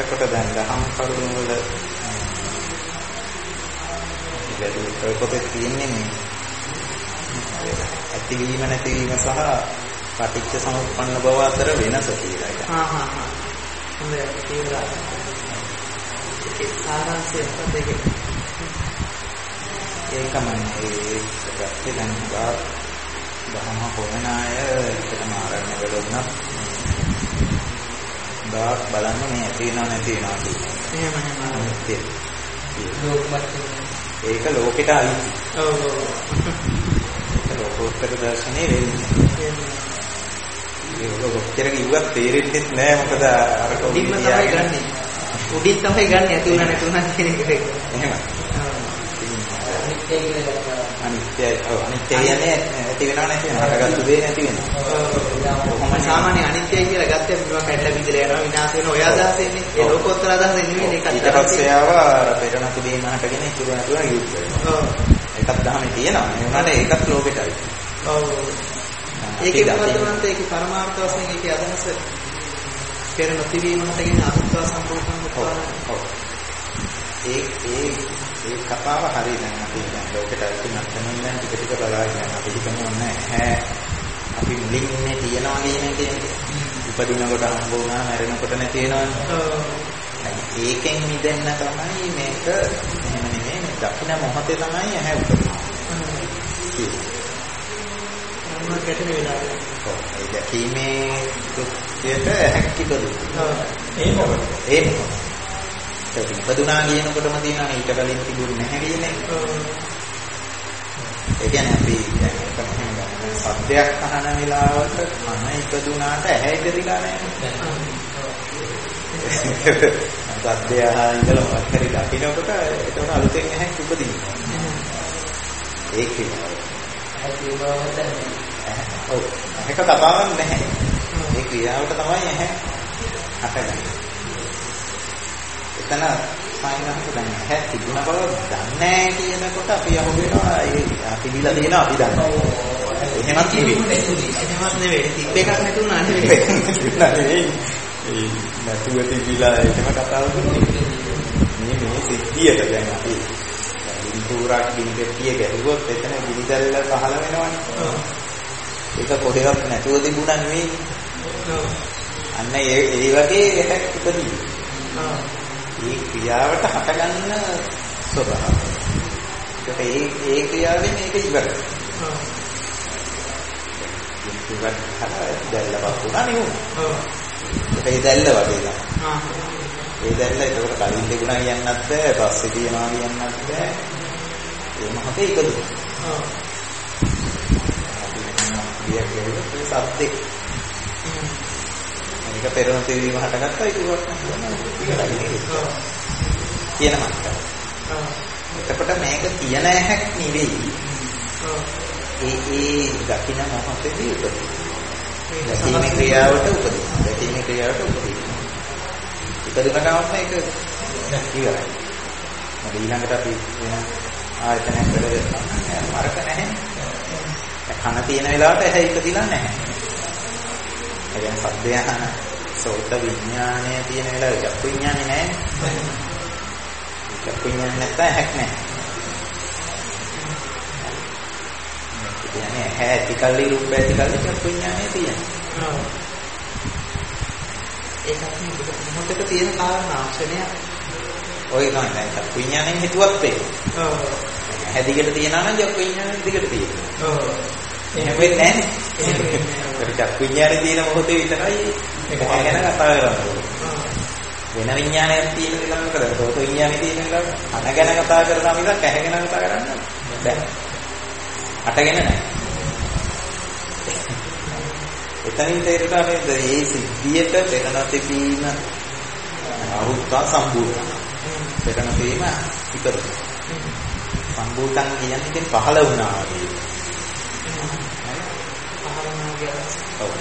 එතකොට දැන් දහම් කරුණු වල ඉතින් පොතේ තියෙන්නේ මේ ඇතිවීම නැතිවීම සහ පටිච්ච සමුප්පන්න බව අතර වෙනස කියලා එක. හොඳයි කියලා. ඒකේ සාරාංශය දෙකේ. ඒකමයි ඒකත් දැන් දහම හොයන අය ඒකම ආරණ්‍ය වල උනත් බාක් බලන්න මේ ඇති වෙනව නැති වෙනවා කියන්නේ. ඒක ලෝකෙට අයිති. ඔව්. ලෝකෝත්තර දර්ශනේ වෙන්නේ. ඒක ඔක්කොතර කිව්වත් තේරෙන්නේ නැහැ මොකද අර උඩින්ම තමයි ගන්නෙ. උඩින් තමයි ගන්නෙ ඇති උනා නැති උනා කියන එක. එහෙමයි. අනිත්‍යයි. ඔව් අනිත්‍ය කියන්නේ ඇති වෙනව නැති වෙනව. හටගත්තු දේ නැති වෙනවා. කොහොම සාමාන්‍ය අනිත්‍යයි කියලා ගත්තම මේවා කැඩලා බිඳලා යනවා විනාශ වෙනවා ඔය අදහස එන්නේ. ඒ ලෝකෝත්තර අදහස නෙමෙයි ඒක. ඊට පස්සේ ආවා පෙරණතු දේම හටගෙන ඉතුරු නැතුව යුද්ධ වෙනවා. ඔව්. ඒකත් දහමේ තියෙනවා. ඒ වුණාට ඒකත් ලෝකෙටයි. ඔව්. ඒකේ මොකදවන්ත ඒකේ පරමාර්ථ වශයෙන් ඒකේ අදහස පෙර නොතිවීම හටගෙන අසුත්වා සම්පූර්ණ කරනවා. ඔව්. ඒ කතාව හරිය දැන් අපි දැන් ලෝකෙට අයිති නැත්නම් ටික ටික බලාගෙන අපි හිතමු නැහැ අපි මුලින් ඉන්නේ තියනවා කියන එකේ උපදින කොට හම්බ වුණා මැරෙනකොට නැති වෙනවනේ. ඒකෙන් මිදෙන්න තමයි මේක එහෙම නෙමෙයි මේ දකින්න මොහොතේ තමයි ඇහැ උපදින්නේ. ගැටෙන වෙලාවේ. ඔව් ඒ දැකීමේ කෘත්‍යයට හැකියදු. ඒ මොකද? ඒක ඉපදුනා කියනකොටම තියෙනවානේ ඊට කලින් තිබුණ නැහැ කියන්නේ. ඒ කියන්නේ අපි දැන් සද්දයක් අහන වෙලාවට කන ඉපදුනාට ඇහැ ඉපදිලා නැහැ. සද්දය අහන ඉඳලා මොකක් හරි දකින්නකොට ඒකට අලුතෙන් ඇහැ උපදිනවා. ඒක ඔව් ඒක කතාවක් නැහැ. ඒ ක්‍රියාවට තමයි ඇහැ හටගන්නේ. එතන සායනහක දැන් ඇහැ තිබුණ බව දන්නේ කියනකොට අපි අහු වෙනවා ඒ තිබිලා තියෙනවා අපි දන්නවා. එහෙමත් නෙවෙයි. එහෙමත් නෙවෙයි. තිබ්බ එකක් නැතුණා නෙවෙයි. ඒ නැතුව තිබිලා එහෙම කතාවක් නෙවෙයි. මේ සිද්ධියට දැන් අපි ඉන්පුරාක් ගිනිපෙට්ටිය ගැහුවොත් එතන ගිනි දැල්ල පහළ වෙනවනේ. ඒක කොහෙවත් නැතුව තිබුණා නෙවෙයි. අන්න ඒ වගේ එකක් උපදී. මේ ක්‍රියාවට හටගන්න ස්වභාවය. ඒ ක්‍රියාවෙන් මේක ඉවරයි. ඉවත් දැල්ලවක් වුණා නේ උන. ඒ දැල්ල වගේ තමයි. ඒ දැල්ල ඒකට කලින් තිබුණා කියන්නත් බෑ, පස්සේ තියනවා කියන්නත් බෑ. ඒ මොහොතේ ඉපදුණා. ඒ සත්‍යෙ. මේක පෙරණ තේරීම හටගත්තා ඒක කියන මට්ටම. එතකොට මේක කියන හැක් නෙවෙයි. ඒ දකින්න මොහොතේදී උපදින. දැකීමේ ක්‍රියාවට උපදින. දැකීමේ ක්‍රියාවට උපදින. ඉපදුන ගමන් මේක ඉවරයි. මොකද ඊළඟට අපි වෙන ආයතනයක් වැඩ මරක නැහැ. කන තියෙන වෙලාවට ඇහැ ඉපදිලා නැහැ. ඒ කියන්නේ සද්දය අහන සෝත විඥානය තියෙන වෙලාවේ චක්කු විඥානේ නැහැ. චක්කු විඥානේ නැත්නම් ඇහැක් නැහැ. ඒ කියන්නේ ඇහැ ඇතිකල්ලි රූපය ඇතිකල්ලි චක්කු විඥානේ තියෙනවා. ඒකත් මොහොතක තියෙන කාරණාක්ෂණය ඔය තමයි දැන් චක්කු විඥානේ හිතුවත් වෙන්නේ. ඔව්. ඇහැ දිගට තියනවා නම් චක්කු විඥානේ දිගට තියෙනවා. ඔව්. එහෙම වෙන්නේ නැහැ. ඒක චක්කු විඥානේ තියෙන මොහොතේ විතරයි ඒක ගැන කතා කරන්නේ. වෙන විඥානයක් තියෙන වෙලාවක මොකද? සෝත විඥානේ තියෙන වෙලාවක අන ගැන කතා කරනවා මිසක් ඇහැ ගැන කතා කරන්න බෑ. අටගෙන නැහැ. එතනින් තේරුණා නේද මේ සිද්ධියට පෙරණ තිබීම අහුත්වා සම්පූර්ණ. පෙරණ තීම ඉපදුන. සම්පූර්ණ කියන්නේ ඉතින් පහළ වුණා වගේ. ඔව්.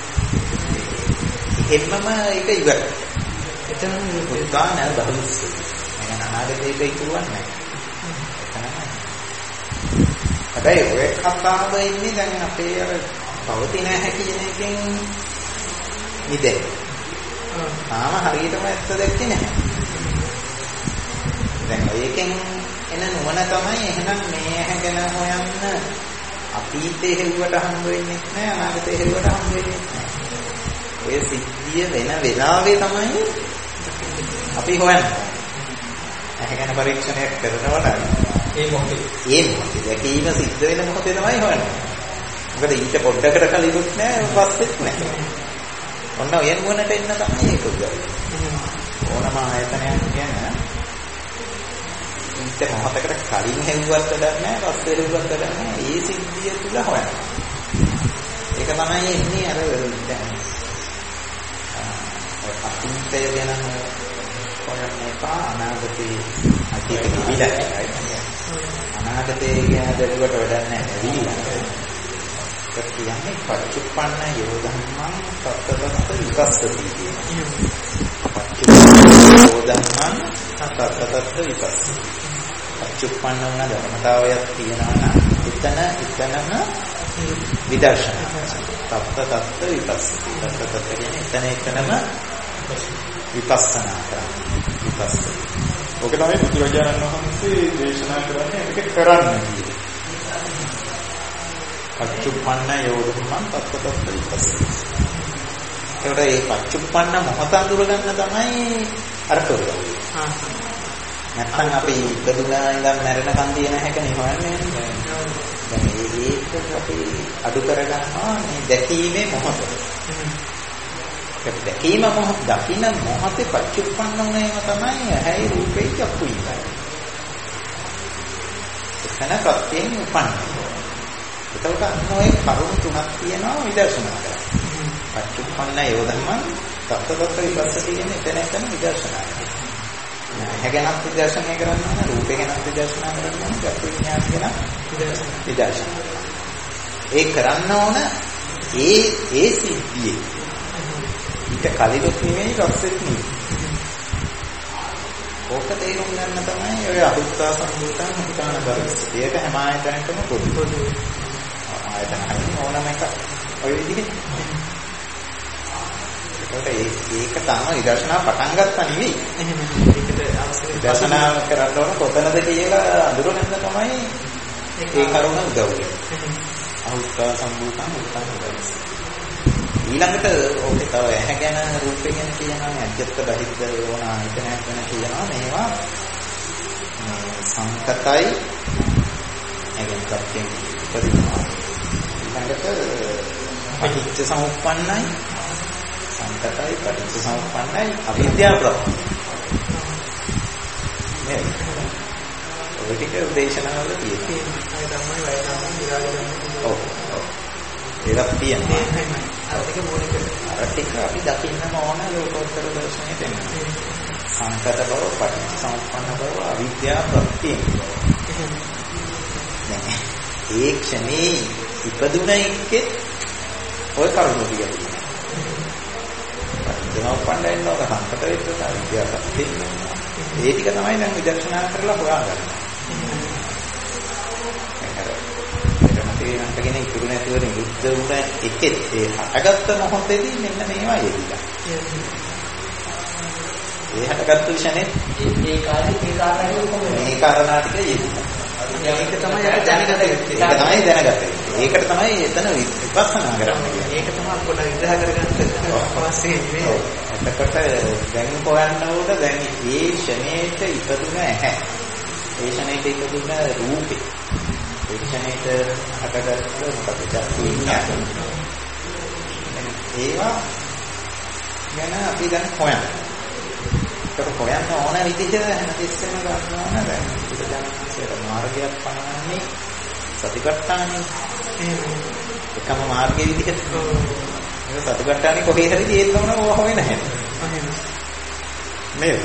එහෙමම ඒක ඉවරයි. එතනම උත්සාහ නැල් බහුස්. මම අනාගතේට ඉතුරුවන්නේ නැහැ. හැබැයි ඔය කතාව ඉන්නේ දැන් අපේ අර පවතින හැකි කියන එකෙන් නිදෙන්න. තාම හරියටම ඇත්ත දැක්කේ නැහැ. දැන් ඒකෙන් එන නුවණ තමයි එහෙනම් මේ ඇහැ ගැන හොයන්න අතීතයේ හෙව්වට හම්බ වෙන්නේ නැහැ අනාගතයේ හෙව්වට හම්බ වෙන්නේ නැහැ. ඔය සිද්ධිය වෙන වෙලාවේ තමයි අපි හොයන්නේ. ඇහැ ගැන පරීක්ෂණයක් කරනවා නම් ඒ මොහොතේ දැකීම සිද්ධ වෙන මොහොතේ තමයි හොයන්නේ. මොකද ඊට පොඩ්ඩකට කලිනුත් නැහැ පස්සෙත් නැහැ. ඔන්න ඔය නුවණට එන්න තමයි ඒක උදව්. ඕනම ආයතනයක් කියන්නේ ඊට මොහොතකට කලින් හෙව්වත් වැඩක් නැහැ පස්සේ හෙව්වත් වැඩක් නැහැ. ඒ සිද්ධිය තුල හොයන්න. ඒක තමයි එන්නේ අර දැන් අතීතය ගැන හොයන්න එපා අනාගතේ අතීතේ විලයි. අනාගතේ ගැන දරුවට වැඩක් නැහැ විලයි. ඒක කියන්නේ පච්චුප්පන්න යෝධම්මං සත්තතස්ස විපස්සති කියන. පච්චුප්පන්න යෝධම්මං සත්තතස්ස විපස්සති. පච්චුප්පන්න වන ධර්මතාවයක් තියෙනවා නම් එතනම විදර්ශනා. සත්තතස්ස විපස්සති. සත්තතස්ස කියන්නේ එතනම විපස්සනා කරන්නේ. විපස්සති. ඔක තමයි බුදුරජාණන් වහන්සේ දේශනා කරන්නේ මේක කරන්න කියන්නේ. පච්චුප්පන්න යෝධම්මං තත්ත්වතත් විපස්සති. ඒකට මේ පච්චුප්පන්න මොහොත අඳුරගන්න තමයි අර කරන්නේ. නැත්නම් අපි ඉපදුනා ඉඳන් මැරෙනකන් තියෙන හැකනේ හොයන්නේ. දැන් ඒක අපි අඩු කරගන්නවා මේ දැකීමේ මොහොත. ඒක දැකීම මොහොත දකින්න මොහොතේ පච්චුප්පන්න වුණේම තමයි ඇහැයි රූපේ චක්කුයි. එතන ප්‍රත්‍යයෙන් උපන්නේ. ඒකට අන්නෝයි කරුණු තුනක් තියෙනවා විදර්ශනා කරා. පච්චුප්පන්න යෝධම්මං තත්ත්වගත විපස්සති කියන්නේ එතන විදර්ශනා කරනවා. ඇහැ ගැනත් විදර්ශනය කරනවා නම් රූපේ ගැනත් විදර්ශනා කරනවා නම් චක්කු විඤ්ඤාණ ගැන විදර්ශනා. ඒ කරන්න ඕන ඒ සිද්ධියේ ඊට කලිනුත් නෙමෙයි පස්සෙත් නෙමෙයි. ඕක තේරුම් ගන්න තමයි ඔය අහුත්තා සම්බුතන් හිතාන බරස්. ඒක හැම ආයතනයකම පොදු. ආයතන හරිය ඕනම එක ඔය විදිහට. ඒක තමයි විදර්ශනා පටන් ගත්තා නෙවෙයි. එහෙම ඒකට අවශ්‍ය විදර්ශනා කරන්න ඕන කොතනද කියලා අඳුරගන්න තමයි ඒ කරුණ උදව් වෙන්නේ. අහුත්තා සම්බුතන් හිතාන බරස්. ඊළඟට ඔතේ තව ඇහැ ගැන රූපේ ගැන කියනවා අජත්ත බහිද්ද ඕන ආයතනයක් ගැන කියනවා මේවා සංකතයි එගෙන ප්‍රත්‍යයෙන් උපදිනවා ඊළඟට පටිච්ච සමුප්පන්නයි සංකතයි පටිච්ච සමුප්පන්නයි අවිද්‍යාව ප්‍රත්‍ය මේ ඔය ටික දේශනාවල තියෙනවා ඒ තමයි වය තමයි විරාගය ඔව් ඒකක් තියෙනවා අර ටික මොනික අර ටික අපි දකින්නම ඕන ලෝකෝත්තර දර්ශනයට එන්න. සංකත බව, පටිච්චසමුප්පන්න බව, අවිද්‍යාව ප්‍රත්‍යයෙන්. ඒ ක්ෂණේ ඉපදුන එකේ ඔය කරුණු ටික තියෙනවා. පටිච්චසමුප්පන්න එනවා සංකත වෙච්ච අවිද්‍යාව ප්‍රත්‍යයෙන්. ඒ ටික තමයි දැන් විදර්ශනා කරලා හොයාගන්නේ. ඒකට ගෙන ඉතුරු නැතිව නිරුද්ධ වුණ එකෙත් ඒ හටගත්ත මොහොතේදී මෙන්න මේවා යෙදිලා. ඒ හටගත්තු ක්ෂණෙත් ඒ කාලේ මේ කාරණා ටික යෙදිලා. ඒක තමයි අපි දැනගත යුත්තේ. ඒක තමයි දැනගත යුත්තේ. ඒකට තමයි එතන විපස්සනා කරන්නේ. ඒක තමයි පොඩ්ඩක් විග්‍රහ කරගන්න අවශ්‍ය වෙන්නේ. එතකොට දැන් හොයන්න ඕන දැන් මේ ක්ෂණයට ඉපදුන ඇහැ. ඒ ක්ෂණයට ඉපදුන රූපේ. එක්ෂණයට හටගත්ත මොකද චක්කු විඤ්ඤාණ. ඒවා ගැන අපි දැන් හොයන්න. ඒක හොයන්න ඕන විදිහට හැමතිස්සෙම ගන්න ඕන දැන් බුදුදහමේ මාර්ගයක් පනවන්නේ සතිපට්ඨානෙ. එකම මාර්ගයේ විදිහට. ඒක සතිපට්ඨානෙ කොහේ හරි තියෙන්න ඕන ඕවා හොයන්න නැහැ. මේ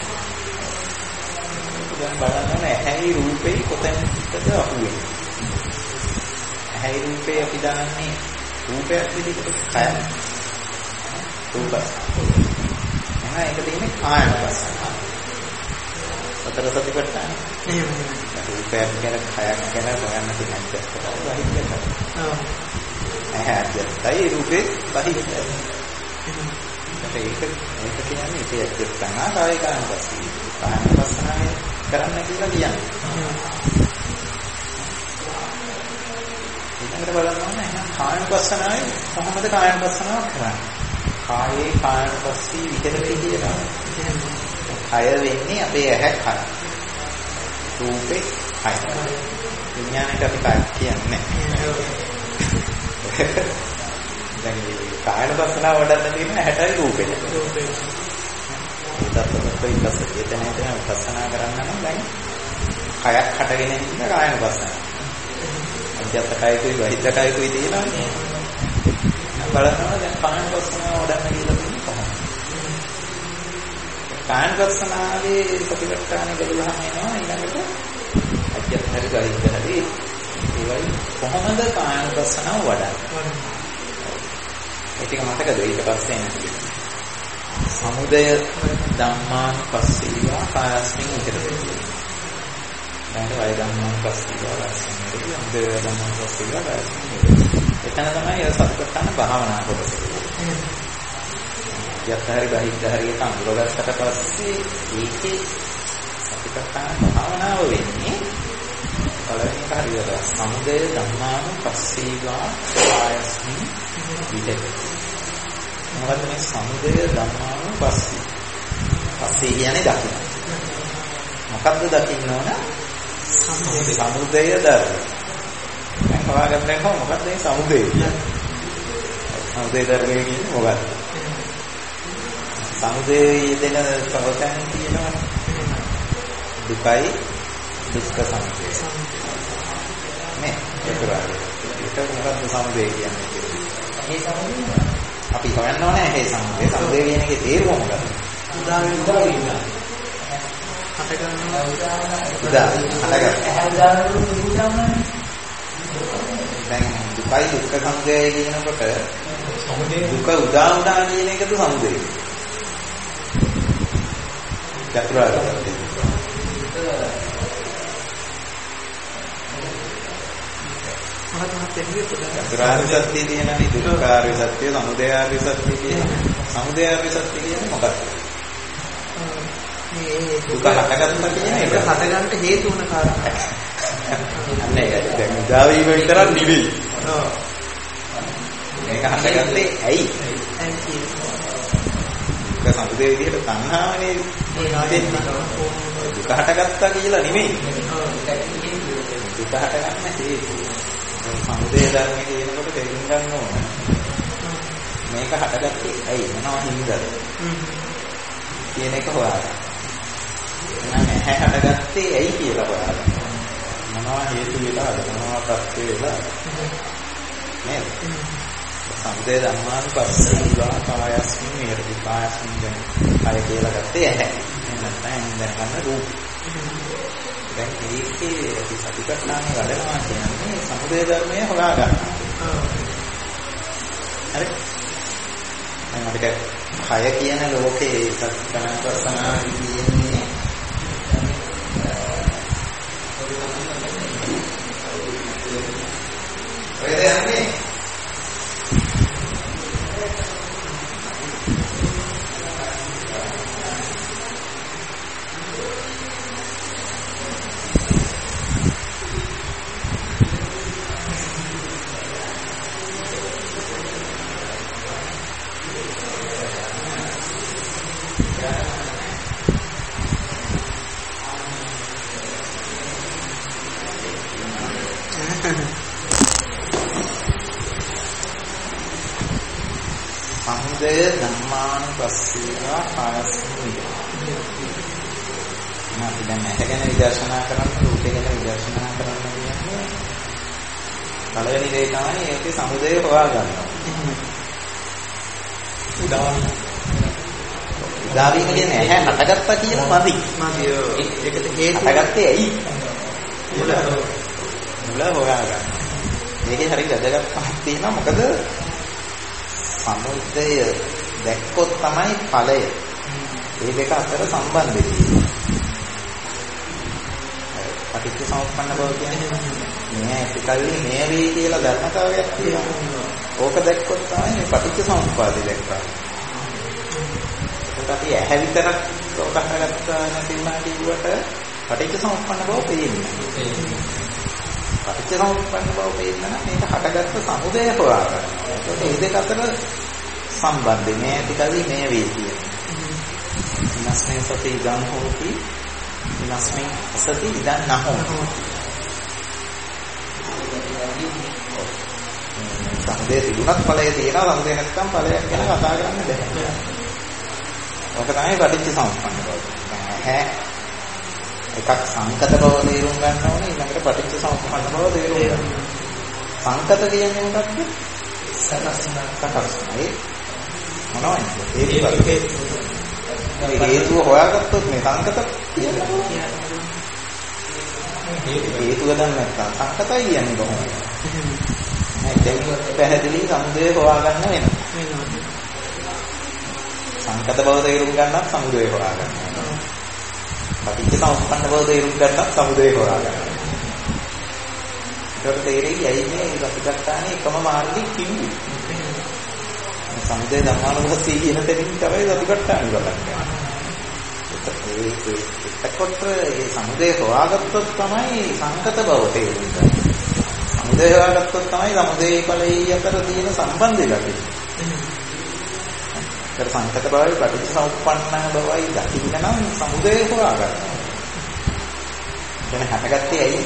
දැන් බලන්න ඇහැයි රූපේ කොතැනකද අහුවෙන්නේ. ඇහැයි රූපේ අපි දන්නේ රූපයක් විදිහට කය. රූප. එහෙනම් ඒක තියෙන්නේ කායන වශයෙන්. සතර සතිපට්ඨාන. එහෙමයි. රූපයක් ගැන කයක් ගැන හොයන්න තියෙන බහිද්දට. ඔව්. ඇහැ අධ්‍යත්තයි රූපේ බහිද්දයි. ඒක කියන්නේ ඉතින් ඇත්තට තමයි කායිකානුපස්සී. කායනුපස්සනාවේ කරන්න කියලා කියන්නේ. ඊළඟට බලන්න ඕනේ එහෙනම් කායනුපස්සනාවේ කොහොමද කායනුපස්සනාව කරන්නේ? කායේ කායනුපස්සී විහෙරති කියලා. කය වෙන්නේ අපේ ඇහැ කය. රූපේ කය. විඥානයට අපි කය කියන්නේ නැහැ. දැන් මේ කායනුපස්සනාව වඩන්න තියෙන ඇහැටයි රූපෙට. ඒකත් එතන විපස්සනා කරන්න නම් දැන් කයක් හටගෙන ඉන්න කායනුපස්සනාව. අධ්‍යාත්මකයකුයි බහිද්දකයකුයි තියෙනවානේ. බලනවා දැන් කායනුපස්සනාව වඩන්න කියලා තියෙන්නේ කොහොමද? කායනුපස්සනාවේ ප්‍රතිපත්තානේ බලුවහම එනවා ඊළඟට අධ්‍යාත්මක බහිද්දකයි ඒවයි කොහොමද කායනුපස්සනාව වඩන්නේ? ඒක මතකද ඊට පස්සේ එන්නේ? සමුදය ධම්මානුපස්සීවා කායස්මින් විහෙරති. දැන් වය ධම්මානුපස්සීවා කායස්මින් විහෙරති. සමුදය ධම්මානුපස්සීවා කායස්මින් විහෙරති. එතන තමයි ඒ සතිපට්ඨාන භාවනා කොටස. යත්තහරි බහිද්දහරි කඳුරගත්තට පස්සේ ඒකේ සතිපට්ඨාන භාවනාව වෙන්නේ පළවෙනි කාර්යය සමුදය ධම්මානුපස්සීවා කායස්මින් විහෙරති. මොකද මේ සමුදය ධම්මානුපස්සී. පස්සේ කියන්නේ දකින්න. මොකද්ද දකින්න ඕන? සමුදය ධර්ම. දැන් හොයාගන්න මොකක්ද මේ සමුදය කියන්නේ? සමුදය ධර්මය කියන්නේ මොකක්ද? සමුදයේ දෙන ප්‍රවචන තියෙනවා. දුකයි දුක්ඛ සමුදය. නේ චතුරාර්ය. ඒක මොකක්ද සමුදය කියන්නේ? මේ සමුදය අපි හොයන්න ඕනේ මේ සමුදය. සමුදය කියන එකේ තේරුම මොකක්ද? උදාහරණ හටගන්නවා. දැන් දුකයි දුක්ඛ සමුදය කියනකොට දුක උදා කියන එකද සමුදය? චතුරාර්ය සත්‍ය. චතුරාර්ය සත්‍ය තියෙනනේ දුක්ඛාර්ය සත්‍ය, සමුදයාර්ය සත්‍ය කියන්නේ. සමුදයාර්ය සත්‍ය කියන්නේ මොකක්ද? මේ දුක හටගත්තා කියන එක හටගන්න හේතු වුණ කාරණා. අන්න ඒකයි. දැන් උදා වීම විතරක් නෙවෙයි. ඔව්. මේක හටගත්තේ ඇයි? දුක සමුදය විදිහට තණ්හාවනේ දෙන්නේ. දුක හටගත්තා කියලා නෙමෙයි. දුක හටගන්න හේතු. සමුදය ධර්මයේ කියනකොට තේරුම් ගන්න ඕන. මේක හටගත්තේ ඇයි? මොනවා හින්දාද? කියන එක හොයාගන්න. එහෙනම් ඇහැ හටගත්තේ ඇයි කියලා හොයාගන්න. මොනවා හේතු වෙලාද? මොනවා ප්‍රත්‍ය වෙලාද? නේද? සමුදය ධම්මානුපස්සීවා කායස්මින් විහෙරති. කායස්මින් කය කියලා ගත්තේ ඇහැ. එහෙනම් දැන් රූප. දැන් මේකේ අපි සතිපට්ඨානෙ වඩනවා කියන්නේ සමුදය ධර්මය හොයා ගන්නවා. හරි. දැන් අපිට කය කියන ලෝකේ සත්‍යනාපස්සනාවයි කියන්නේ ඔය දෙන්නේ සමුදය ධම්මානුපස්සීවා කායස්මින් විහෙරති. අපි දැන් ඇහැ ගැන විදර්ශනා කරන්න, රූපය ගැන විදර්ශනා කරන්න කියන්නේ පළවෙනි දේ තමයි ඒකේ සමුදය හොයා ගන්නවා. උදාවීම කියන්නේ ඇහැ හටගත්තා කියන මදි. ඒකට හේතු හටගත්තේ ඇයි? මුල හොයා ගන්න. මේකේ හරිය වැදගත්කමක් තියෙනවා. මොකද සමුදය දැක්කොත් තමයි ඵලය. මේ දෙක අතර සම්බන්ධය තියෙන්නේ. පටිච්චසමුප්පන්න බව කියන්නේ මේ එකකල්ලි මේ වේ කියලා ධර්මතාවයක් තියෙනවා. ඕක දැක්කොත් තමයි මේ පටිච්චසමුප්පාදේ දැක්කා. අපි ඇහැ විතරක් උදා කරගත්තා නැතිවම කිව්වට පටිච්චසමුප්පන්න බව පේන්නේ. පටිච්චසමුප්පන්න බව පේන්න නම් මේක හටගත්ත සමුදය හොයාගන්න. ඒකට මේ දෙක අතර සම්බන්ධය මේ ටිකයි මේ වේතිය. විනස්මේ සති ඉදන් හෝති විනස්මේ සති ඉදන් නහෝ. සමුදය තිබුණත් ඵලය තියෙනවා සමුදය නැත්නම් ඵලයක් ගැන කතා කරන්න බැහැ. ඔක තමයි පටිච්චසමුප්පන්න බව. ඇහැ එකක් සංකත බව තේරුම් ගන්න ඕනේ ඊළඟට පටිච්චසමුප්පන්න බව තේරුම් ගන්න. සංකත කියන්නේ මොකක්ද? සකස් මොනවද? ඒ හේතුව හොයාගත්තොත් මේ සංකත කියන්නේ හේතුව දන්නේ නැත්නම් සංකතයි කියන්නේ කොහොමද? දැන් පැහැදිලි සමුදය හොයාගන්න වෙනවා. සංකත බව තේරුම් ගන්නත් සමුදය හොයාගන්න වෙනවා. පටිච්චසමුප්පන්න බව තේරුම් ගන්නත් සමුදය හොයාගන්න. ඒකට තේරෙයි ඇයි මේ සතිපට්ඨානේ එකම මාර්ගෙ කිව්වේ. සමුදය ධර්මානුභවී කියන තැනින් තමයි සතිපට්ඨාන බලන්නේ. එතකොට මේ සමුදය හොයාගත්තොත් තමයි සංකත බව තේරුම් ගන්න. සමුදය හොයාගත්තොත් තමයි සමුදේ ඵලයේ අතර තියෙන සම්බන්ධය ලැබෙන්නේ. ඒතර සංකත බවයි පටිච්චසමුප්පන්න බවයි දකින්න නම් සමුදය හොයාගන්න. දැන් හටගත්තේ ඇයි?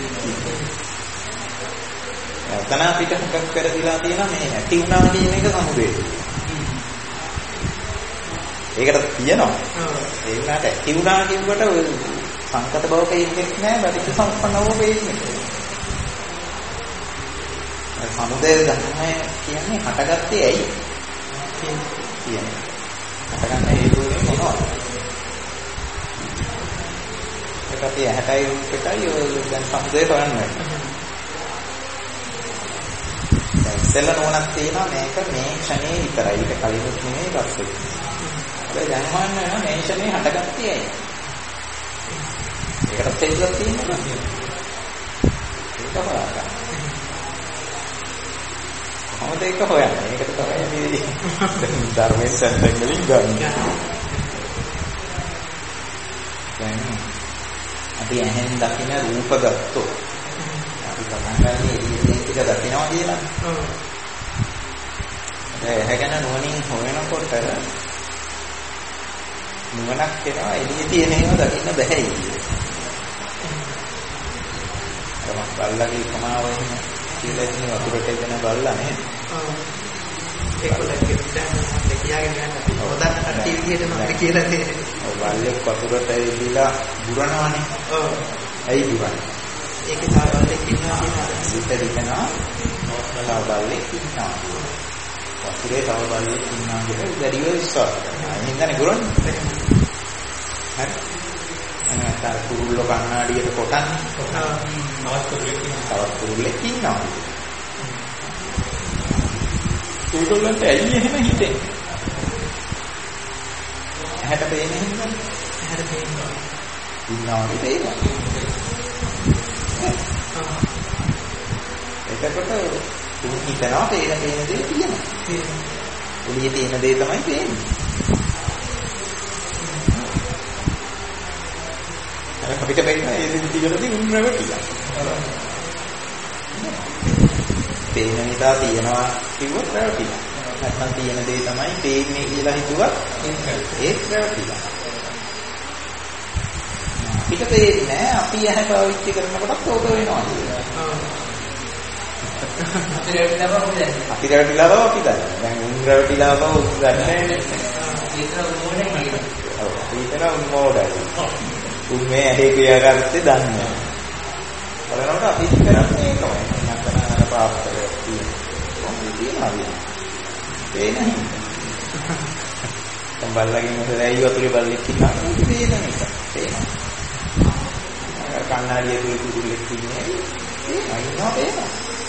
එතන අපිට හුඟක් කරදිලා තියෙනවා මේ ඇති වුණා කියන එක සමුදේ. ඒකට තියෙනවා. ඒ වුණාට ඇති වුණා කියනකොට ඔය සංකත බව පෙන්නේ නැහැ පටිච්චසමුප්පන්න බව පෙන්නේ. සමුදය ධර්මය කියන්නේ හටගත්තේ ඇයි? කියන්නේ. හටගන්න හේතුව මොනවද? ඒක අපි ඇහැටයි රූපෙටයි ඔය දැන් සමුදය හොයන්නේ. දැන් ඉස්සෙල්ලා නෝනක් තියෙනවා මේක මේ ක්ෂණේ විතරයි. ඒක කලිනුත් නෙමෙයි පස්සේ. හැබැයි දැන් හොයන්න මේ ක්ෂණේ හටගත්තේ ඇයි? ඒකට තේරුම් තියෙනවා. ඒක හොයාගන්න. කොහොමද ඒක හොයන්නේ? ඒකට තමයි මේ ධර්මයෙන් සැලෙන් වලින් ගන්න. දැන් අපි ඇහෙන් දකින රූප ගත්තොත් අපි කතාන්නේ ඉන්නේ ටික දකිනවා කියලා. ඇහැ ගැන නුවණින් හොයනකොට නුවණක් වෙනවා එළියේ තියෙන ඒවා දකින්න බැහැ ඉන්නේ. අර බල්ලගේ උපමාව එහෙම කියලා ඉන්නේ වතුරට එන බල්ලා නේද? ඒකලගේ දැන් කියාගෙන යන්න හොදන්න කට්ටිය විදිහට මම කියලා දෙන්නේ. ඔව් බල්ලෙක් වතුරට ඇවිල්ලා බුරනවානේ. ඔව්. ඇයි බුරන්නේ? ඒකේ තව බල්ලෙක් ඉන්නවා කියනවා. විතරිකනා තව බල්ලෙක් ඉන්නවා. වතුරේ තව බල්ලෙක් ඉන්නවා කියලා දැඩිව විශ්වාස කරනවා. එහෙනම් බුරන්නේ. හරි. අනතර කුරුල්ල කණ්ණාඩියට කොටන්නේ. තවත් කුරුල්ලෙක් ඉන්නවා. ඒගොල්ලන්ට ඇයි එහෙම හිතෙන්නේ? ඇහැට පේන්නේ හින්දා. ඇහැට පේන්නේ. ඉන්නවා පේනවා. එතකොට තුන් හිතනවා පේන දේ තියෙනවා. එළියේ තියෙන දේ තමයි පේන්නේ. අපිට පේන්නේ ඒ දේ තියෙනදී උන් රැවටිලා. පේන නිසා තියනවා කිව්වොත් රැවටිලා. නැත්නම් තියෙන දේ තමයි පේන්නේ කියලා හිතුවත් ඒත් රැවටිලා. අපිට පේන්නේ අපි ඇහැ පාවිච්චි කරනකොටත් ඕක වෙනවා කියලා. අපි රැවටිලා බව අපි දන්නවා. දැන් උන් රැවටිලා බව උන් දන්නේ නැහැ. ඒක උන්මෝඩයි. උන් මේ ඇහි ක්‍රියාකාරීත්වය දන්නේ නැහැ. බලනකොට අපි කරන්නේ ඒකමයි. නැත්නම් අර පාස්තරයක් තියෙනවා. තියෙනවා. පේන හින්දා. දැන් බල්ලගෙන් මොකදයි වතුරේ බල්ලෙක් ඉන්නවා. පේන එක. පේනවා. කන්නාඩිය තුල කුරුල්ලෙක් ඉන්නේ. පේනවා පේනවා.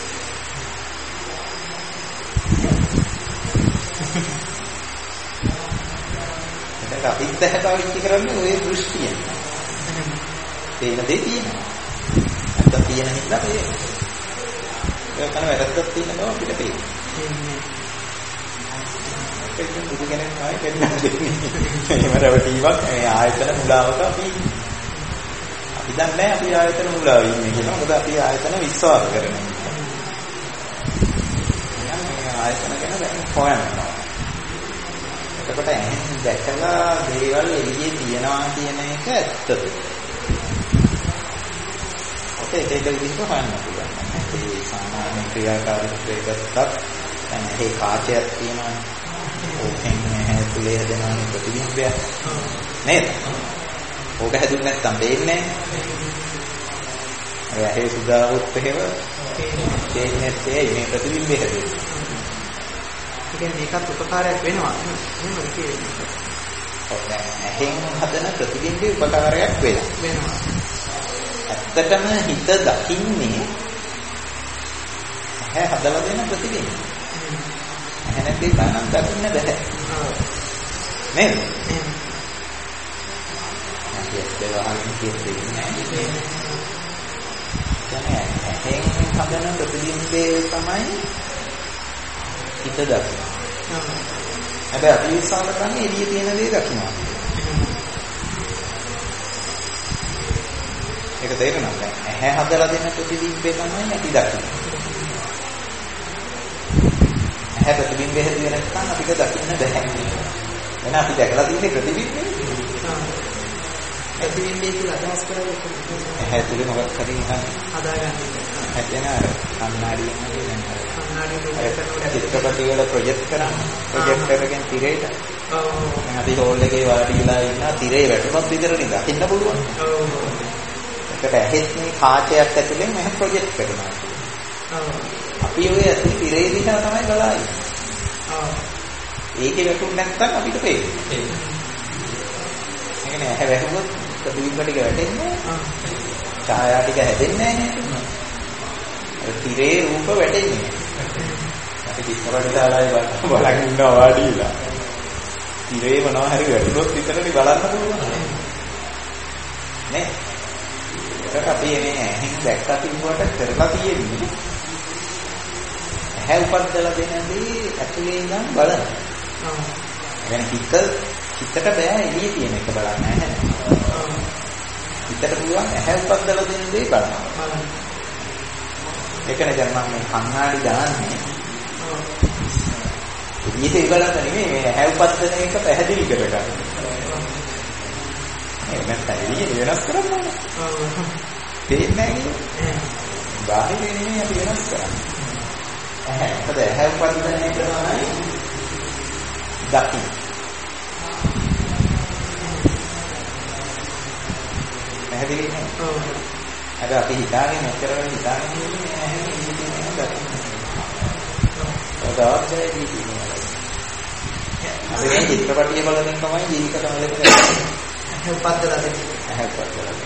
ඒක අපිත් දැකපවිච්චි කරන්නේ ওই දෘෂ්ටියෙන්. පේන දේ තියෙනවා. නැත්නම් තියෙන හින්දා පේනවා. ඒක තමයි වැරද්දක් තියෙන බව අපිට පේන්නේ. ඉතින් බුදු කෙනෙක් තමයි දෙන්නේ. එහෙම රැවටීමක් මේ ආයතන මුලාවක අපි දන්නේ අපි ආයතන මුලාවේ ඉන්නේ කියලා. මොකද අපි ආයතන විශ්වාස කරනවා. මේ ආයතන ගැන දැන් හොයනවා. එතකොට එහෙන් දැකලා දේවල් එළියේ තියනවා කියන එක ඇත්තද? ඔතේ ඒක විදිහට හොයන්න පුළුවන්. මේ සාමාන්‍ය ක්‍රියාකාරීත්වයකටත් දැන් මේ කාචයක් තියෙනවා. ඕකෙන් ඇතුලේ හදන ප්‍රතිබිම්බය නේද? ඕක හැදුන්නේ නැත්තම් දෙන්නේ නැහැ. අර සුදාවුත් එහෙම දෙන්නේ මේ ප්‍රතිබිම්බය හැදෙන්නේ. ඒ කියන්නේ මේකත් උපකාරයක් වෙනවා. එහෙමද කියන්නේ? ඔව් දැන් ඇහෙන් හදන ප්‍රතිබිම්බේ උපකාරයක් වෙනවා. ඇත්තටම හිත දකින්නේ ඇහැ හදලා දෙන ප්‍රතිබිම්බ. ඇහැ නැති ගණන් දකින්න බෑ. නේද? ඒකවහන් කියන්නේ නැහැ. එහෙන් හදන ප්‍රතිබිම්බේ තමයි හිත දකින්න. හැබැයි අපි විශ්වාස කරන්නේ එළියේ තියෙන දේ දකින්නවා. ඒක තේරෙනවද? ඇහැ හදලා දෙන ප්‍රතිබිම්බේ තමයි අපි දකින්නේ. ඇහැ ප්‍රතිබිම්බේ හැදුවේ නැත්නම් අපිට දකින්න බැහැ. එහෙනම් අපි දැකලා තියෙන ප්‍රතිබිම්බේ ප්‍රතිබිම්බේ කියලා අදහස් කරන්නේ ඇහැ තුල මොකක් හරි නිකන් හදාගන්න. හැදෙන අර කන්නාඩියෙන් නේද? කන්නාඩියේ චිත්‍රපටි වල ප්‍රොජෙක්ට් කරන්නේ. ප්‍රොජෙක්ටර් එකෙන් තිරේට. ඔව්. මම අපි හෝල් එකේ වාඩිලා ඉන්නා තිරේ වැටුනොත් විතරනේ දකින්න පුළුවන්. ඔව්. ඒකට ඇහෙත් මේ කාචයක් ඇතුලෙන් මම ප්‍රොජෙක්ට් කරනවා. ඔව්. අපි ඔය ඇතුලේ තිරේ දිහා තමයි බලන්නේ. ඔව්. ඒකේ වැටුනේ නැත්නම් අපිට පේන්නේ. ඒකනේ ඇහැ වැටුනොත් ප්‍රතිබිම්බ ටික වැටෙන්නේ. ඡායා ටික හැදෙන්නේ නැහැ. තිරේ රූප වැටෙන්නේ. අපි ඉස්සරහට දාලා බලන් ඉන්නවා වාඩිලා. තිරේ මොනවා හරි වැටුනොත් විතරනේ බලන්න පුළුවන්. නේ? ඒක අපි එනේ ඇහෙන් දැක්කා කිව්වට කරලා තියෙන්නේ. ඇහැ උපද්දලා දෙනදී ඇතුලේ ඉඳන් බලන්න. ඔව්. يعني හිතට බෑ එළියේ තියෙන එක බලන්න නැහැ. ඔව්. හිතට පුළුවන් ඇහැ උපද්දලා දෙන දේ බලන්න. ඒකනේ දැන් මම මේ කන්නාඩි දාන්නේ. ඊට ඉවලන්න නෙමෙයි මේ ඇහැ උපද්දන එක පැහැදිලි කරගන්න. ඒක නැත්නම් එළිය වෙනස් කරන්න ඕනේ. ඔව්. තේින්නේ නැහැ. බාහිර නෙමෙයි අපි වෙනස් කරන්නේ. ඇහැ. මොකද ඇහැ උපද්දන එක තමයි දකින්න. පැහැදිලි නේද? ඔව්. අද අපි හිතාගෙන මෙච්චරම හිතාගෙන ඉන්නේ නැහැ ඉන්නේ දකින්න. ඔදාවදේ ඉන්නේ. අපි මේ චිත්‍රපටිය බලමින් තමයි ජීවිත සමලක කරන්නේ. උපද්දලා දෙන්නේ. උපද්දලා දෙන්නේ.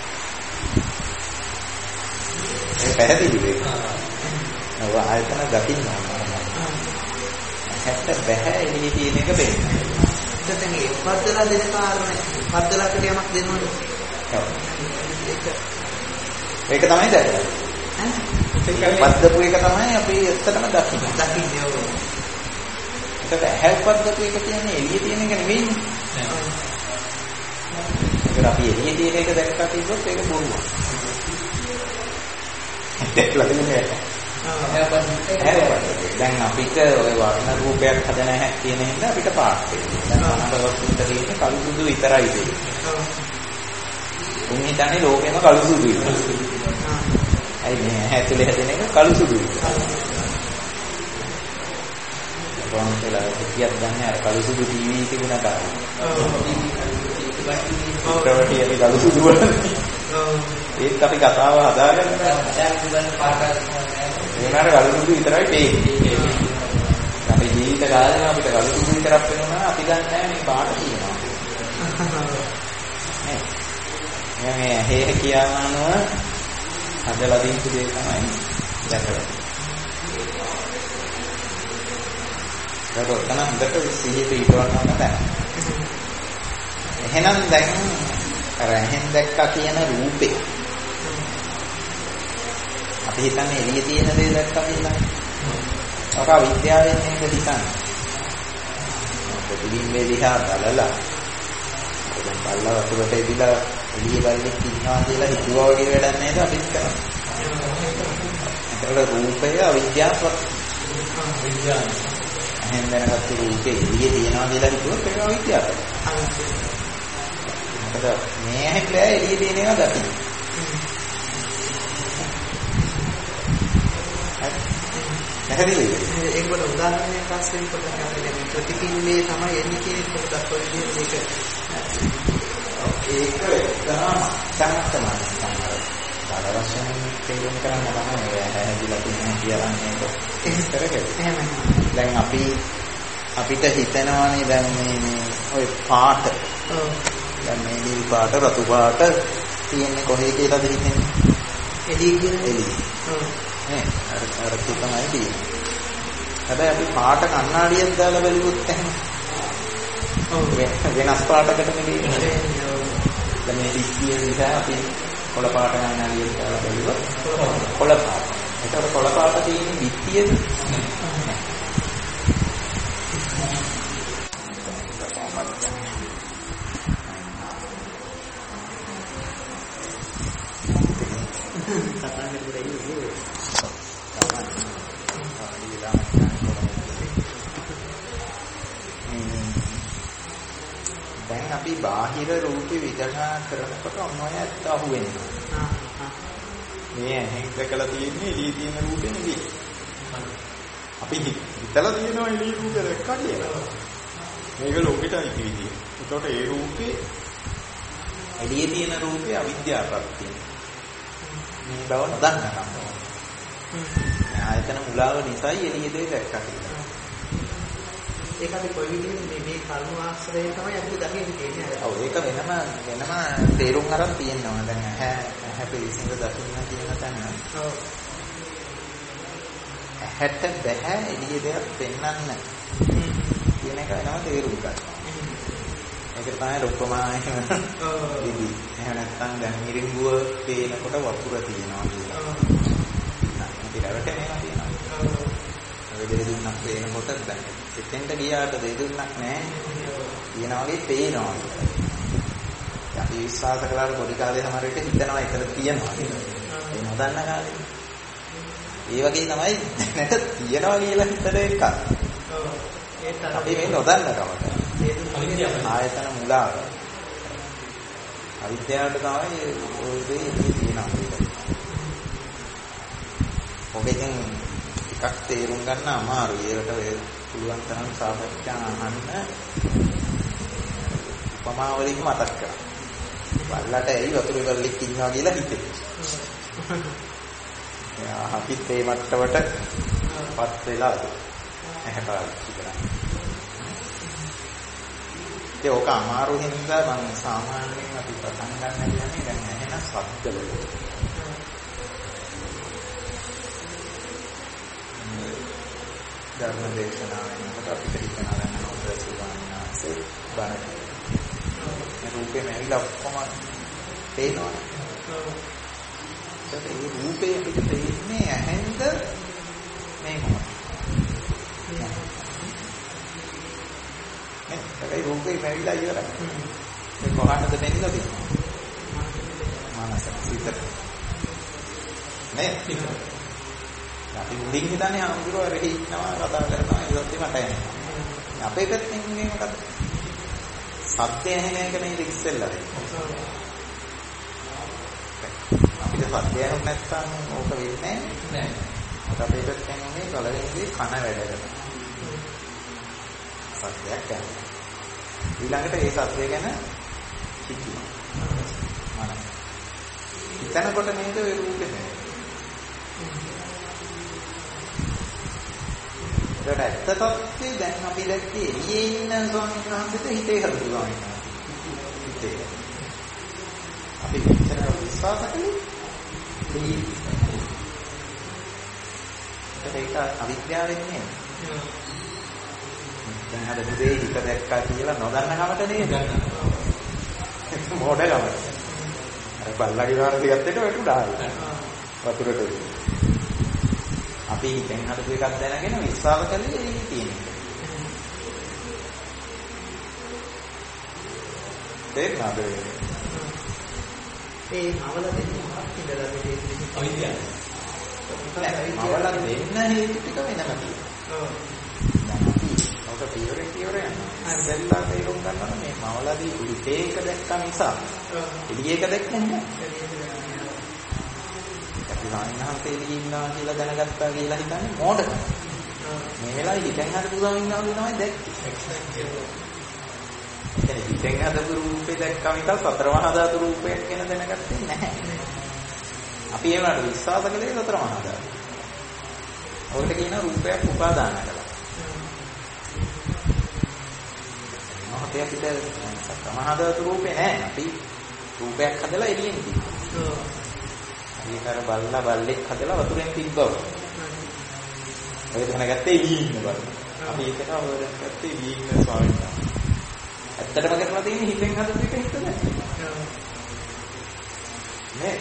ඒ පැහැදිලි වෙයි. ඔව් ආයතන දකින්න ඕන. හැට බෑ එළියේ තියෙන එක පේන්නේ. එතන ඒ උපද්දලා දෙන කාරණේ උපද්දලා කියලාමක් දෙනවද? ඔව්. ඒක තමයි දැක්කේ. පද්දපු එක තමයි අපි ඇත්තටම දකින්නේ. ඔව්. ඒකට හැල්පද්දපු එක කියන්නේ එළියේ තියෙන එක නෙවෙයිනේ. ඒක අපි එළියේ තියෙන එක දැක්කා කිව්වොත් ඒක බොරුවක්. දැක්ලා තියන්නේ. දැන් අපිට ඔය වර්ණ රූපයක් හදන හැටි තියෙන හින්දා අපිට පාස් වෙනවා. දැන් අනබවතුන්ට තියෙන්නේ කළු සුදු විතරයි තියෙන්නේ. උන් හිතන්නේ ලෝකෙම කළු සුදුයි. අයි මේ ඇතුලේ හැදෙන එක කළු සුදුයි. කොහොමදලා කියක් ගන්න අර කළු සුදු ටීවී තිබුණා කාලේ. ප්‍රවටි අපි කළු සුදු වලනේ. ඒත් අපි කතාව හදාගන්න ඒනාර කළු සුදු විතරයි පේන්නේ. අපි ජීවිත කාලෙම අපිට කළු සුදු විතරක් වෙනවා අපි දන්නේ නැහැ මේ පාට තියෙනවා. මේ හේහ කියනවනව හදලා දීපු දේ තමයි දැකලා. ඒක උත්තර හොඳට සිහිය පිටවන්න බෑ. එහෙනම් දැන් අර එහෙන් දැක්කා කියන රූපේ අපි හිතන්නේ එළියේ තියෙන දේ දැක්කා කියලා. ඔක විද්‍යාවෙන් මේක හිතන්නේ. ඉලිම්බේ දිහා බලලා දැන් බල්ලා වතුරට එදිලා එළිය බල්ලෙක් ඉන්නවා කියලා හිතුවා වගේ වැඩක් නේද අපිත් කරන්නේ. ඒකට රූපය අවිද්‍යාවක්. විද්‍යාව. එහෙන් දැනගත්ත රූපේ එළිය තියනවා කියලා හිතුවොත් ඒක අවිද්‍යාවක්. මොකද මේ හැටලා එළිය තියෙන ඒවා දකින්න. නැහැදිලි. ඒකට උදාහරණයක් වශයෙන් පොඩ්ඩක් අපිට ප්‍රතිපින්නේ තමයි එන්නේ කියන එක පොඩ්ඩක් පොඩ්ඩක් මේක. ඒක තමයි වශයෙන් තේරුම් කරන්න තමයි හැදිලා තියෙන කියලා මේක ඉස්සරහට. එහෙමයි. දැන් අපිට හිතෙනවානේ දැන් මේ ඔය පාට. දැන් මේ නිල් පාට රතු පාට තියෙන්නේ කොහේ කියලාද හිතන්නේ? එළිය කියන්නේ. එළිය. අර තමයි තියෙන්නේ. හැබැයි අපි පාට කණ්ණාඩියක් දාලා බැලුවොත් එහෙම. වෙනස් පාටකට නෙවෙයි. දැන් මේ දිස්සිය නිසා අපි කොළ පාට කණ්ණාඩියක් දාලා බැලුවොත් කොළ පාට. ඒකට කොළ පාට තියෙන්නේ දිස්සියද? දැන් අපි බාහිර රූපේ විදර්ශනා කරනකොට මොනවද ඇත්ත අහුවෙන්නේ. මේ ඇහෙන් දැකලා තියෙන්නේ එළියේ තියෙන රූපේ නෙවෙයි. අපි හිතලා තියෙනවා එළියේ රූපේ දැක්කා කියලා. මේක ලෝකෙටයි විදිය. ඒකට ඒ රූපේ එළියේ තියෙන රූපේ අවිද්‍යාවපත්තිය. මේ බව නොදන්නකම. ආයතන මුලාව නිසායි එළියේ දේ දැක්කා කියලා. ඒක අපි කොයි විදිහේ මේ කර්ම ආශ්‍රය තමයි අපිට දකින්න තියෙන්නේ. ඔව් ඒක වෙනම තේරුම් අරන් තියෙනවා. දැන් ඇහැ පිළිසිඳ දකින්න කියන තැන. ඔව්. ඇහැට බෑ එළියේ දෙයක් පෙන්වන්න. කියන එක වෙනම තේරුම් ගන්න. ඒක තමයි රූපමායම. ඔව්. ඉදි. එහෙම නැත්නම් දැන් මිරිඟුව පේනකොට වතුර තියෙනවා කියලා. ඔව්. ඒක රැවටෙනවා කියනවා. ඔව්. දෙදුන්නක් පේනකොට දැන් එතෙන්ට ගියාට දෙදුන්නක් නැහැ. කියන වගේ පේනවා. අපි විශ්වාස කළාට පොඩි කාලේ සමහර විට හිතනවා ඒතර තියෙනවා කියලා. ඒ නොදන්න කාලේ. ඒ වගේ තමයි දැනට තියනවා කියලා හිතන එක. ඔව්. ඒක අපි මේ නොදන්න කමට. ආයතන මුලාව. අවිද්‍යාවට තමයි ඔය දේ තියෙනවා. ඔබෙන් එකක් තේරුම් ගන්න අමාරුයි. ඒකට පුළුවන් තරම් සාකච්ඡා අහන්න උපමාවලින් මතක් කරා. බල්ලට ඇයි වතුර බල්ලෙක් ඉන්නවා කියලා හිතෙන්නේ. එයා අපිත් ඒ මට්ටමටපත් වෙලාද. ඇහැපාවිච්චි කරා. ඒක අමාරු හින්දා මම සාමාන්‍යයෙන් අපි පටන් ගන්න කියන්නේ දැන් ඇහෙන ශබ්දවල. ධර්ම දේශනාවෙන් අපිට හිතනවා නම් හොඳ සුවානාසේ බණ. මේ රූපේ නැවිලා ඔක්කොම පේනවනේ. ඒ රූපේ අපිට පේන්නේ ඇහෙන්ද මේ මොකක්ද? ඒ රූපේ නැවිලා ඉවරයි. ඒ කොහාටද දෙන්නද? මානස සිත. නේ? අපි මුලින් හිතන්නේ ආමුදුරෝ රෙහි ඉන්නවා කතා කරනවා ඒවත් මට එනවා. අපේ පැත්තෙන් ඉන්නේ මොකද? සත්‍ය ඇහෙන එක නේද ඉස්සෙල්ලා වෙන්නේ. අපිට සත්‍ය ඇහුනේ නැත්නම් ඕක වෙන්නේ නැහැ. අපේ පැත්තෙන් උනේ කලින්දී කන වැඩ කරනවා. සත්‍යයක් ගන්න. ඊළඟට ඒ සත්‍ය ගැන හිතනවා. මනස. හිතනකොට නේද ඒ රූපේ නේද? ඒකට ඇත්ත තත්ත්වය දැන් අපි දැක්කේ එළියේ ඉන්න ස්වාමීන් වහන්සේට හිතේ හදුවා හිතේ. අපි මෙච්චර විශ්වාස කළේ ඒක අවිද්‍යාවෙන් නේ. දැන් හද මුදේ හිත දැක්කා කියලා නොදන්න කමට නේද? මොඩලම. අර බල්ලාගේ වාරේ ගත්තට වැටුණා. වතුරට. අපි දැන් හදපු එකක් දැනගෙන විශ්වාස කළේ ඒක තියෙන එක. තේරුණාද? ඒ මවල දෙන්නේ මොකක්ද ඉඳලා දෙන්නේ? අවිද්‍යාව. මවල දෙන්න හේතු ටික වෙනම තියෙනවා. ඔව්. ඔක පියවර යනවා. දැන්ලා තේරුම් ගන්නවා මේ මවලදී උඩේක දැක්ක නිසා එළියේක දැක්කේ නැහැ. අපි සාමිනහන්සේ එළියේ ඉන්නවා කියලා දැනගත්තා කියලා හිතන්නේ මෝඩකම. මේ වෙලාවේ හිතෙන් හදපු ස්වාමීන් වහන්සේ තමයි දැක්කේ. එතන හිතෙන් හදපු රූපේ දැක්කම විතර සතර මහා ධාතු රූපයක් ගැන දැනගත්තේ නැහැ. අපි ඒවට විශ්වාස කළේ සතර මහා ධාතු. ඔකට කියන රූපයක් උපාදාන කළා. මොහොතේ අපිට සතර මහා ධාතු රූපේ නැහැ. අපි රූපයක් හදලා එළියෙන් තිබ්බා. ඒකර බල්ලා බල්ලෙක් හදලා වතුරෙන් තිබ්බා. ඔය දැනගත්තේ එළියේ ඉන්න බල. අපි ඒකට අවබෝධ කරගත්තේ එළියේ ඉන්න ස්වාමීන් වහන්සේ. ඇත්තටම කරලා තියෙන්නේ හිතෙන් හදපු එක හිත නැහැ. නේ?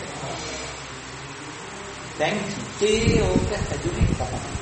දැන් හිතේ ඕක හැදුනේ කොහොමද?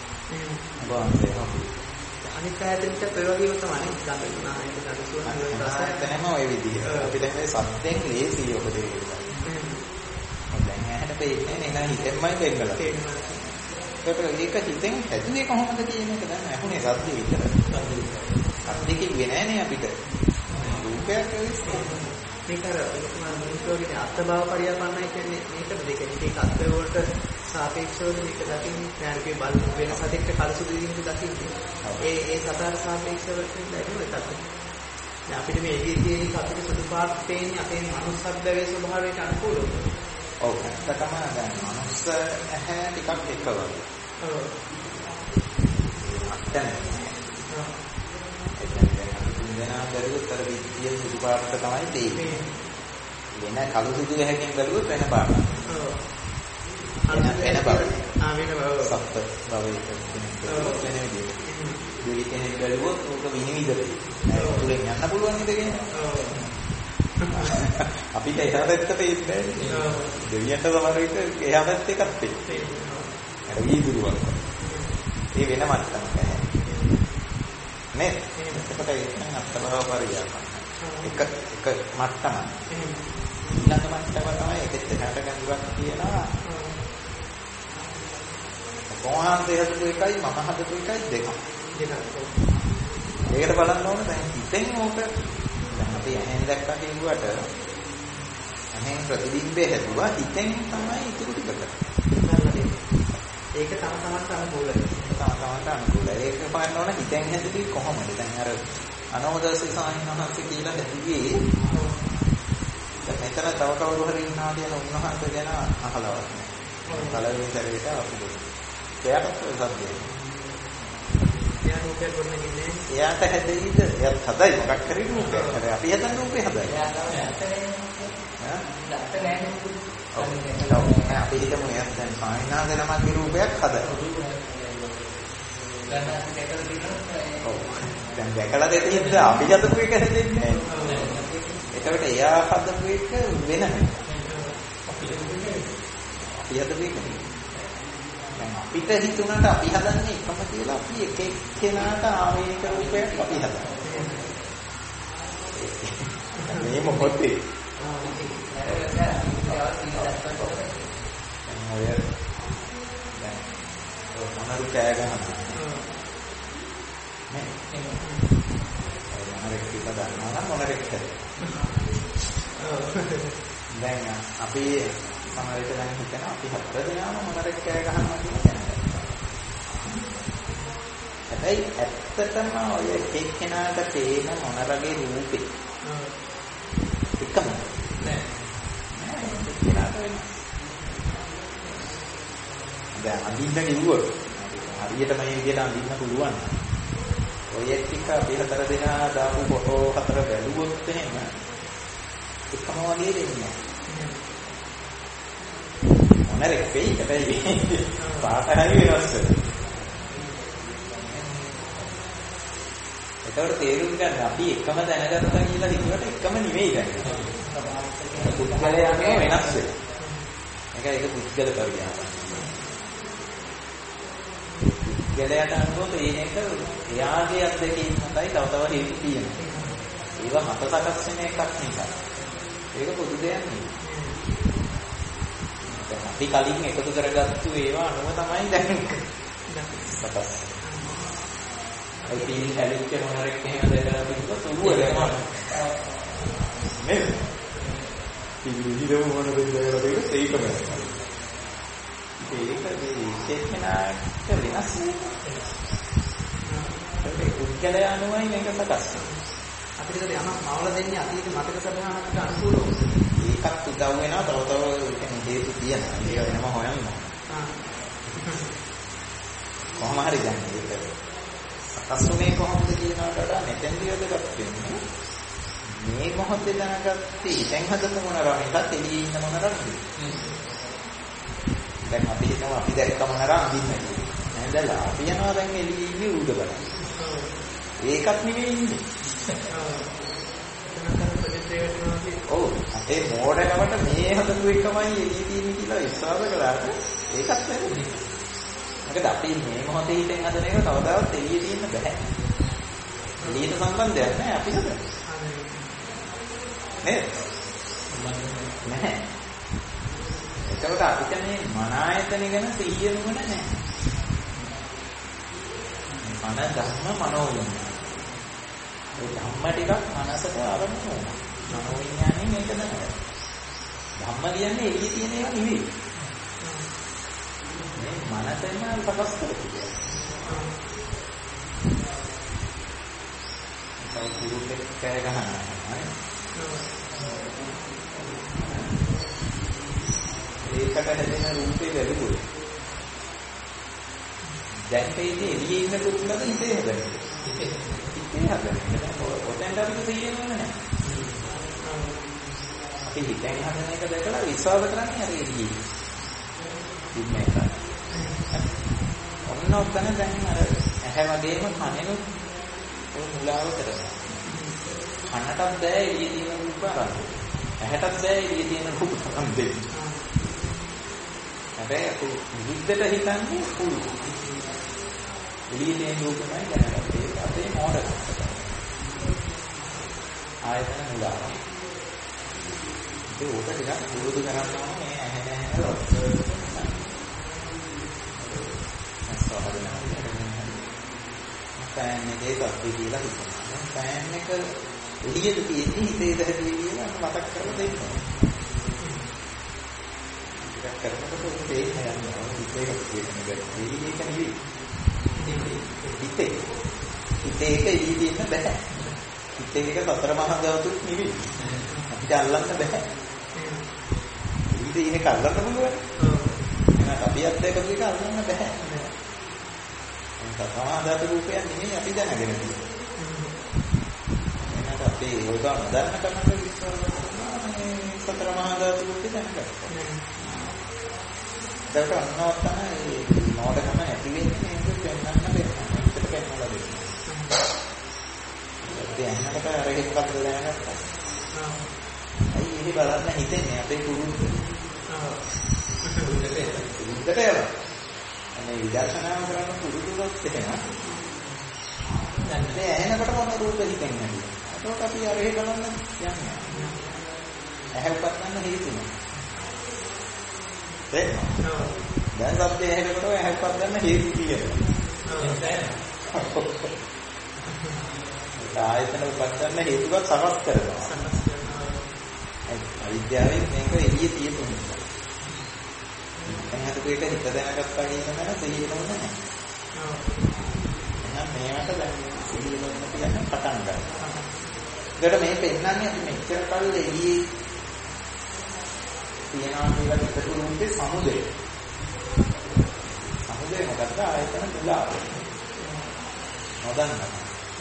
අනිත් පැහැදිලිට ඔය වගේම තමයි ගන්නවා ඒක දඩසුවන රසයන්ම ඔය විදිහට. අපි දැන් මේ සත්‍යෙන් ලේසියි ඔබ දෙවියන්. දැන් ඇහැට පෙන්නේ නේද හිතෙන්මයි දෙන්නලා. ඒක හිතෙන් හැදුනේ කොහොමද කියන එක දැන් අහුනේ සත්‍ය විතරයි. සත්‍ය කිව්වේ නෑනේ අපිට. රූපයක් මේක අර මොනිටෝගේ අත්බව පරියාපන්නයි කියන්නේ මේක දෙකේ. මේක අත්බව වලට සාපේක්ෂව මේක දකින්නේ ඥානකේ බල වෙන සතෙක්ට කලසුදු දින්දු දකින්නේ. ඒ සතර සාපේක්ෂව කියන්නේ ඒකත්. දැන් අපිට මේ එළියේ තියෙන අපිට සුදු පාට පේන්නේ අපේ මනුස්සත්වයේ ස්වභාවයට අනුකූලව. ඔව් ඇත්තටම දැන් මනුස්ස ඇහැ ටිකක් එක වගේ. ඔව්. අත්තන. වෙනා බැලුවොත් අර විද්‍ය සුදු පාටට තමයි දෙන්නේ. වෙන කළු සුදු හැකින් බැලුවොත් වෙන පාටක්. ඔව්. වෙන බව. වෙන බව. සප්ත භවයක වෙන විදිහට. දෙවි කෙනෙක් බැලුවොත් ඕක විනිවිදයි. තුලින් යන්න පුළුවන් නේද කියන්නේ? ඔව්. අපිට එහා පැත්තට ඉන්නේ නැහැ. දෙවියන්ට සමහර විට එහා පැත්තේ එකක් තියෙනවා. අර වීදුරුවක්. ඒ වෙන මට්ටමක. නේ? එතකොට ඒක නම් අත්බව පරියාපන්න. එක මට්ටමක්. ඊළඟ මට්ටම තමයි ඒකෙත් එහාට ගඳුවක් කියනවා. කොහොමද හදපු එකයි මම හදපු එකයි දෙකක්. ඒකට බලන්න ඕන දැන් හිතෙන් ඕක දැන් අපි ඇහෙන් දැක්කා කියුවට ඇහෙන් ප්‍රතිබිම්බය හැදුවා හිතෙන් තමයි ඉතුරු ටික කරන්නේ. ඒක තම තමන්ට අනුකූලයි. ඒක බලන්න ඕන හිතෙන් හැදුවේ කොහොමද? දැන් අර අනෝදර්ශී සාහිණහන්සේ කියලා හැදුවේ දැන් මෙතන තව කවුරු හරි ඉන්නවා කියන උන්වහන්සේ ගැන අහලවත් නෑ. පළවෙනි සැරේට අපිට එයාට සත්‍යය. එයා රූපයක් ගොඩනගන්නේ. එයාට හැදෙයිද? එයාත් හදයි මොකක් හරි රූපයක්. හැබැයි අපි හදන රූපේ හදයි. එයා තමයි ඇත්තනේ. අපි හිතමු එයාත් දැන් සාහිණාද නමක්ගේ රූපයක් හදයි. දැන් දැකලා දෙතියද අපි හදපු එක හැදෙන්නේ නැහැ. ඒකට එයා හදපු එක වෙනම. අපි හදපු එක දැන් අපිට හිතුණාට අපි හදන්නේ එකම කියලා අපි එක එක්කෙනාට ආවේනික රූපයක් අපි හදනවා. මේ මොකද? මොනරු කෑ ගන්නවා. නේ? මොනරෙක් කියලා දන්නවා නම් මොනරෙක් කියලා. දැන් අපි සමහරවිට දැන් හිතන අපි හතර දෙනාම මොනරෙක් කෑ ගහනවා කියලා දැනගන්න. හැබැයි ඇත්තටම ඔය එක්කෙනාට තේන මොනරගේ රූපේ එකම නෑ. එක්කෙනාට දැන් අඳින්න කිව්වොත් හරියට මේ විදිහට අඳින්න පුළුවන්. ඔය ටික අපි හතර දෙනා දාපු ෆොටෝ හතර බැලුවොත් එහෙම එකම වගේ දෙන්නේ. මොනරෙක් වෙයි හැබැයි පාට හරි වෙනස් වෙනවා. ඒකට තේරුම් ගන්න අපි එකම දැනගත්තා කියලා හිතුවට එකම නෙවෙයි ගන්න. පුද්ගලයාගේ වෙනස් වෙනවා. ඒක පුද්ගල පරිණාමය. පුද්ගලයාට අනුව මේක එයාගේ අත්දැකීම් මතයි තව තව හේතු තියෙනවා. ඒවා මත සකස් වෙන එකක් නිසා. ඒක පොදු දෙයක් නෙවෙයි. දැන් අපි කලින් එකතු කරගත්තු ඒවා අනුව තමයි දැන් සකස්. ඒ තීන් හැලිච්ච මොනරෙක් එහෙම දැකලා තිබ්බොත් උරුව දැනනවා. නේද? ඉතින් මොනවද දැකලා තිබ්බොත් ඒකම. ඒක චේතනාට වෙනස් නෙවෙයි. ඒ උද්ගලය අනුවයි මේක සකස්. අපිට යමක් මවල දෙන්නේ අතීත මතක සටහනකට අනුකූලව. ඒකත් උදව් වෙනවා තව හේතු තියෙනවා. ඒක වෙනම හොයන්න. කොහොම හරි දැන් ඒක සකස්ුනේ කොහොමද කියනකට වඩා මෙතෙන්දී වැදගත් වෙන්නේ. මේ මොහොතේ දැනගත්තී දැන් හදපු මොනරම එකත් එළියේ ඉන්න මොනරම. දැන් අපි හිතමු අපි දැක්ක මොනරම අඳින්න කියලා. නේදලා අපි යනවා දැන් එළියේ ඉන්නේ උඩ බලන්න. ඒකත් නෙවෙයි ඉන්නේ. ඔව් අපේ මෝඩකමට මේ හදපු එකමයි එළියේ තියෙන්නේ කියලා විශ්වාස කළාට ඒකත් නෙවෙයි. මොකද අපි මේ මොහොතේ හිතෙන් හදන එක කවදාවත් එළියේ තියෙන්න බෑ. එළියට සම්බන්ධයක් නැහැ අපි හදන්නේ. නේද? නැහැ. ඒකට අපිට මේ මන ආයතන ගැන සිහිය නුවණ නැහැ. මන ධර්ම මනෝවිඤ්ඤාණ. ඒ ධම්ම ටිකක් මනසට ආරම්භ වෙනවා. මනෝවිඤ්ඤාණයෙන් මේක දැනගන්න. ධම්ම කියන්නේ එළියේ තියෙන ඒවා නෙවෙයි. මේ මනසෙන්ම සකස් කරපු. ඒක පුරුද්දක් කෑ ගහනවා. ඒකට හැදෙන රූපේ වැළුවෝ. දැන් තේින්නේ එළියේ ඉන්න කුරුල්ලද හිතේ හැදෙන්නේ. හිතේ හැදෙන්නේ. ඔතෙන්ට අපිට තේරෙන්නේ නැහැ. අපි හිතෙන් හදන එක දැකලා විශ්වාස කරන්නේ අර එළියේ. ඉන්නේ නැහැ. ඔන්න ඔතන දැන් අර ඇහැ වගේම කනෙනුත් ඔය මුලාව කරනවා. කනටත් බෑ එළියේ තියෙන රූප අරන්. ඇහැටත් බෑ එළියේ තියෙන රූප අරන් දෙන්න. හැබැයි අපි විද්දට හිතන්නේ පුළු. එළියේ තියෙන රූපමයි දැනගත්තේ. ඒක අපේ මොඩකම. ආයතන මුලාව. ඒක උඩ ටිකක් පුරුදු කරනවා මේ ඇහැ දැනගන්න. පෑන් එකේ අපි කියලා හිතනවා. පෑන් එක එළියට තියෙන්නේ හිතේ දැහැදී කියලා මතක් කරලා දෙන්න. ටිකක් කරනකොට ඒ හැයන්නේ හිතේ කියන්නේ එළියේ එක නෙවෙයි. හිතේ එක එළියේ ඉන්න බෑ. හිතේ එක සතර මහා ධාතුත් නෙවෙයි. අපිට අල්ලන්න බෑ. එළියේ ඉන්නේ කල්ලන්න පුළුවන්. එහෙනම් අපි අත්දැකපු එක අල්ලන්න බෑ. සමාධාත රූපයක් නෙමෙයි අපි දැනගෙන තියෙන්නේ. එහෙනම් අපි ඔය ගන්න දන්න කමකට විශ්වාස කරනවා මේ සතර මහා ධාතු රූපේ දැනගන්න. ඒකට අන්නව තමයි මොඩකම ඇති වෙන්නේ මේක පෙන්වන්න බැහැ. ඒකට පෙන්වලා දෙන්න. ඒ අන්නකට අර එකක් දැනගත්තා. අයි ඉහි බලන්න හිතෙන්නේ අපේ කුරුල්ල. උඩට යනවා. මේ විදර්ශනාව කරන පුරුදුවත් එහෙම. දැන් මේ ඇහෙනකොට මොන රූපෙ හිතෙන්නේ නැති. ඒකට අපි අර එහෙ බලන්න යන්නේ. ඇහැපත් ගන්න හේතුනේ. ඒක. දැන් සත්‍ය ඇහෙනකොට ඇහැපත් ගන්න හේතු තියෙනවා. ආයතන උපත් ගන්න හේතුවත් සකස් කරනවා. අවිද්‍යාවෙන් මේක එළියේ තියෙනවා. එහෙනම් ඒක හිත දැනගත්තා කියන තැන තේරෙන්නේ නැහැ. එහෙනම් මේවට දැන් එළියෙන්න කියන්නේ පටන් ගන්නවා. ඒකට මේ පෙන්නන්නේ අපි මෙච්චර කල් එළියේ තියනවා කියලා හිතපු රූපේ සමුදය. සමුදය මොකක්ද? ආයතන මුලාව. නොදන්නවා.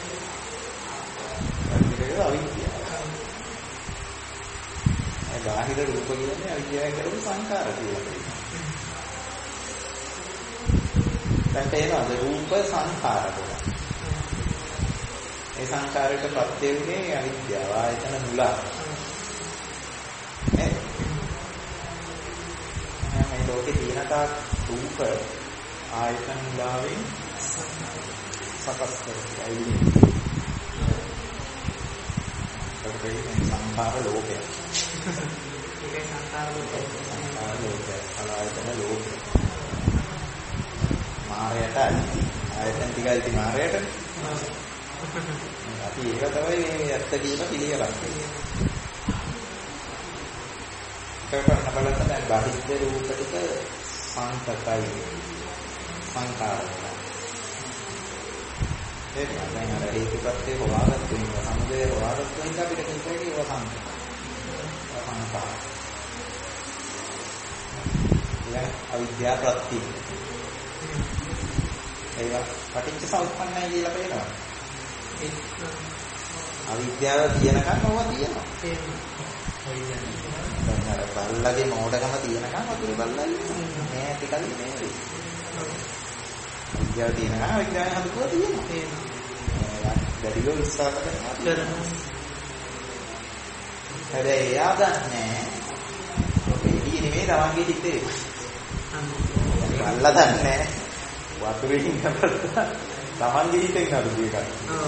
ඒක අවිද්‍යාව. ඒ බාහිර රූප කියන්නේ අවිද්‍යාවෙන් කරපු සංකාර කියලා. දැන් තේරෙනවද රූප සංඛාර කියලා. ඒ සංඛාරයට ප්‍රත්‍ය වෙන්නේ අවිද්‍යාව ආයතන මුලාව. මේ ලෝකේ තියෙන තාක් රූප ආයතන මුලාවෙන් සකස් කරගන්නයි. එතකොට මේ සංඛාර ලෝකය. ඒකයි සංඛාර ලෝකය. සංඛාර ලෝකය. ආයතන ලෝකය. මායයට ආයතන ටිකයි ඉති මායයට. අපි ඒක තමයි මේ ඇත්ත කීම පිළිගන්නේ. කරන බලන්න දැන් බාහිර රූප ටික සංකතයි සංකාරයි. ඒක දැන් අර හේතුපත්ේ හොයාගත්තු ඉන්න සමුදය හොයාගත්තු ඉන්න අපිට කිව්වේ ඒක සංකාර. ඊළඟ අවිද්‍යා ප්‍රත්‍ය. ඒක පටිච්ච සමුප්පන්නයි කියලා කියනවා. අවිද්‍යාව තියෙනකන් ඕවා තියෙනවා. දැන් අර බල්ලගේ මෝඩකම තියෙනකන් වතුර බල්ලා ඉන්නවා. මේ ටිකලි මේ වෙයි. අවිද්‍යාව තියෙනකන් අවිද්‍යාව හදුවා තියෙනවා. දැඩිව විශ්වාස කරනවා. හැබැයි එයා දන්නේ ඔබේ ඉන්නේ නෙමෙයි තමන්ගේ හිතේ. බල්ලා දන්නේ වතුරේ ඉන්නකොට තමන්ගේ හිතෙන් හදපු එකක්.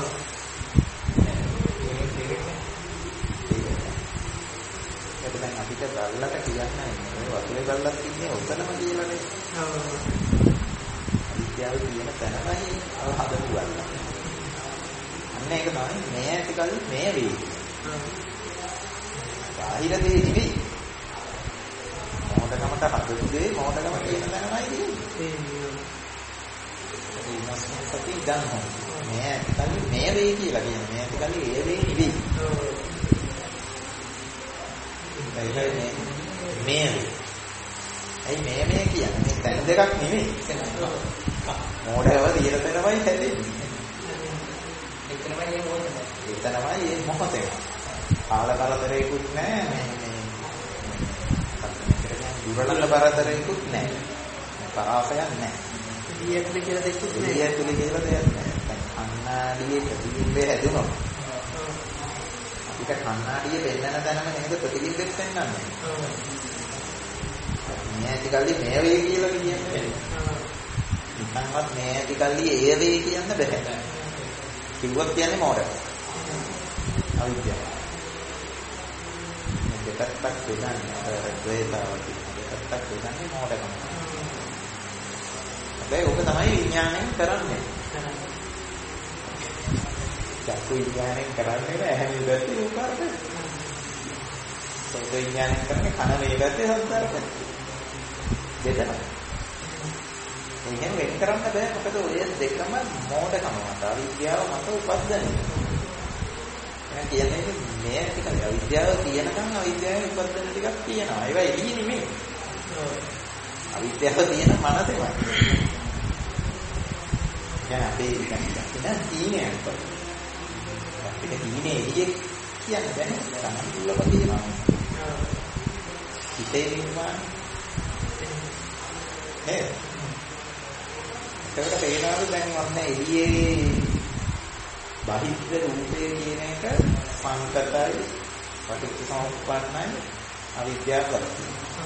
දැන් අපිට බල්ලට කියන්නේ වතුරේ බල්ලක් ඉන්නේ ඔතනම කියලානේ. අවිද්‍යාව කියන තැනමයි හදපු බල්ලා. අන්න ඒක තමයි මේ ඇතිකල් මේ වේ. බාහිර දේ නෙවෙයි. මොහොතකමට හදපු දේ මොහොතකම කියන තැනමයි තියෙන්නේ. ඒ ඉන්නස්පති ගන්න. මේ ඇතිකල් මේ වේ කියලා කියන්නේ. මේ ඇතිකල් ඒ වේ නෙවෙයි. ඒකයි මේ ඇයි මේ කියන්නේ තැන් දෙකක් නෙමෙයි මොඩේව දියර තැනමයි හැදෙන්නේ එතනමයි මේ මොහොතේ කාල කරදරේකුත් නැහැ මේ දුරලංග කරදරේකුත් නැහැ පරාසයක් නැහැ ඊයතුල කියලා දෙකුත් නැහැ ඊයතුල කියලා දෙයක් නැහැ අන්නාඩියේ ප්‍රතිබිම්බය හැදුනොත් ඒක කන්නාඩිය වෙන්නන තැනම නේද ප්‍රතිබිම්බෙත් වෙන්නන්නේ. මේ ඇතිකල්ලි මේ වේ කියලා කියන්නේ. නිකන්වත් මේ ඇතිකල්ලි ඒ වේ කියන්න බෑ. කිව්වොත් කියන්නේ මොඩල්. අවිද්‍යාව. මේ දෙකක් දෙන්නේ අර ද්වේතාව කියන දෙකක් දෙන්නේ මොඩකම. හැබැයි ඔක තමයි විඥාණයෙන් කරන්නේ. චක්කු විඥාණයෙන් කරන්නේ නැහැ මේ රූපාර්ථය. සෝත විඥාණයෙන් කරන්නේ කන මේ පැත්තේ සංස්කාරය. දෙතන. එහෙනම් වෙන් කරන්න බෑ මොකද ඔය දෙකම මෝඩකම මත අවිද්‍යාව මත උපදින්නේ. එහෙනම් කියන්නේ මේ ටික අවිද්‍යාව තියෙනකන් අවිද්‍යාවේ උපදින ටිකක් තියෙනවා. ඒවා එළිය නෙමෙයි. අවිද්‍යාව තියෙන මනසෙමයි. දැන් අපේ ඉන්න තීනයක් තමයි. ඒක දීනේ එළියේ කියන්නේ දැන් සම්පූර්ණව තියෙනවා. හිතේ නිර්මාණ. ඒකට පේනවාද දැන් ඔන්න එළියේ බාහිර රූපේ කියන එක සංකතයි, පටිච්චසමුප්පන්නයි, අවිද්‍යාවයි.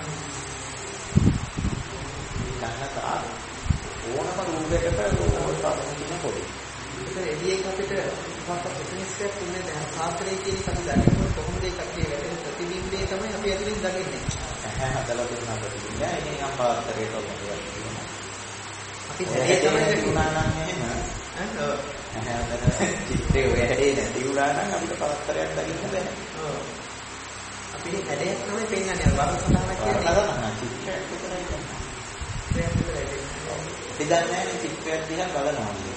ඊළඟට ඕනම රූපයකට ඕනම කියන පොඩි. ඒක එළියෙන් අපිට ප්‍රතිනිෂ්ඨයක් තුනේ දැන් සාත්‍රයේ කියන එක අපි දකිනකොට කොහොමද ඒකත් කියන්නේ ප්‍රතිබිම්බේ තමයි අපි ඇතුලින් දකින්නේ. ඇහැ හදලා දුන්නා ප්‍රතිබිම්බය. ඒකෙන් නම් පාත්‍රයට ඔබතුවා. අපි ඒ තමයි දුනා නම් එහෙම ඇහැ හදලා චිත්‍රේ ඔය හැදේ නැති වුණා නම් අපිට පාත්‍රයක් දකින්න බෑ. ඔව්. අපි හැදේ තමයි පෙන්නන්නේ වර්ණ සටහනක් කියන්නේ. චිත්‍රයක් විතරයි කියන්නේ. අපි දන්නේ චිත්‍රයක් දිහා බලනවා කියන්නේ.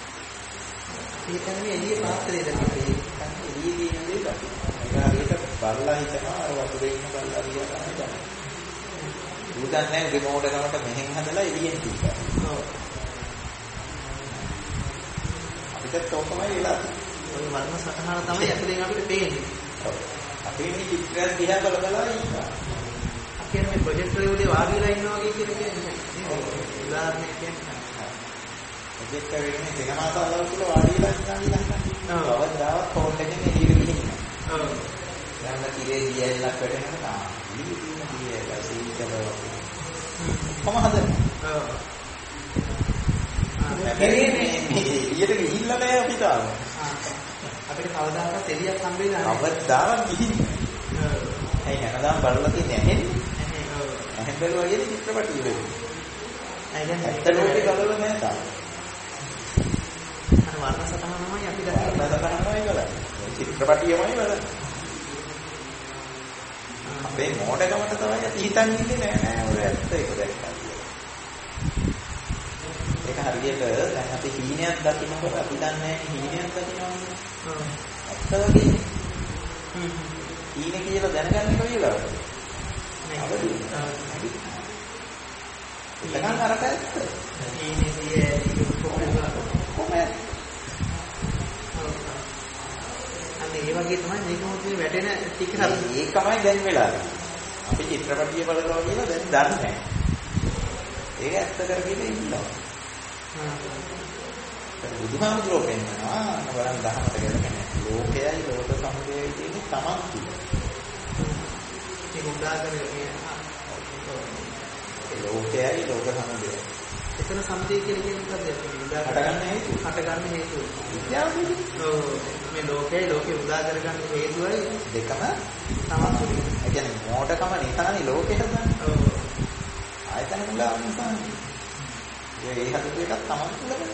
ඒකනේ එළිය පාත්‍රය දැක්කේ. එළිය කියන දේ දකින්න. ඒක හරියට බල්ලා හිතනවා අර වතුරේ ඉන්න බල්ලා දිහා තමයි දන්නේ. උදන්නේ රිමෝට් එකකට මෙහෙන් හදලා එළියෙන් තිබ්බා. ඔව්. අපිට තෝකමයි වෙලා තියෙන්නේ. ඔය වර්ණ සටහන තමයි ඇතුලෙන් අපිට පේන්නේ. ඔව්. අපි මේ චිත්‍රයක් දිහා බලලා ඉන්නවා. අපි මේ ප්‍රොජෙක්ටර් එකේ වාඩි වෙලා ඉන්නවා වගේ කියන්නේ. ඔව්. උදාහරණයක් කියන්නේ. ප්‍රොජෙක්ටර් එකේ සිනමා ශාලාව තුල වාඩි වෙලා ඉන්නවා. ඔව්. අවදාවත් ෆෝන් එකෙන් එළියට ගිහින්. ඔව්. දැන් තිරේ දියල්ලක් වැටෙනකොට දියල්ලා සීතලව. කොහමද? ඔව්. එළියට ගිහිල්ලා නැහැ අපි තාම. අපි අපිට කවදාකවත් එළියක් හම්බෙන්නේ නැහැ. කවදාවත් ගිහින්නේ. ඔව්. ඒ හැමදාම බලලා තියෙන්නේ ඇහෙන්නේ. ඔව්. ඇහෙන් බැලුවා කියන්නේ චිත්‍රපටිය වෙන්නේ. ඇත්ත ලෝකේ ගලවලා නැහැ තාම. අර වර්ණ සතහනමයි අපි දැක්කේ. වර්ණ සතහනමයි බලන්නේ. චිත්‍රපටියමයි බලන්නේ. අපේ මොඩකමට තමයි අපි හිතන්නේ නෑ ඔය ඇත්ත ඒක දැක්කා. ඒක හරියට දැන් අපි හීනයක් දකින්නකොට අපි දන්නේ හීනයක් දකින්නවනේ. ඇත්ත වගේ. හීන කියලා දැනගන්නේ කොහේලවද? අවදි. එතකන් අරක ඇත්ත. හීනේ කොහොමද? අනේ ඒ වගේ තමයි මේක මොකද වැටෙන ටික ඒකමයි දැන් වෙලා තියෙන්නේ. අපි චිත්‍රපටිය බලනවා කියලා දැන් දන්නේ නැහැ. ඒක ඇත්ත කරගෙන ඉන්නවා. බුදුහාමුදුරුවෝ කියනවා බලන්න දහමට ගැලපෙන ලෝකයයි ලෝක සමුදයයි කියන්නේ තමන් කියන. ඒක උදාහරණයක් ඒ ලෝකයයි ලෝක සමුදයයි. එතන සමුදය කියන්නේ මොකක්ද? හටගන්න හේතු. හටගන්න හේතුව. විද්‍යාවේදී. ඔව් මේ ලෝකේ උදා කරගන්න හේතුවයි දෙකම තමයි. ඒ කියන්නේ මොඩකම නිසානේ ලෝකෙ හදන්නේ. ඔව්. ආයතන මුලාව නිසානේ. ඒ හදපු එකක් තමන් තුළම.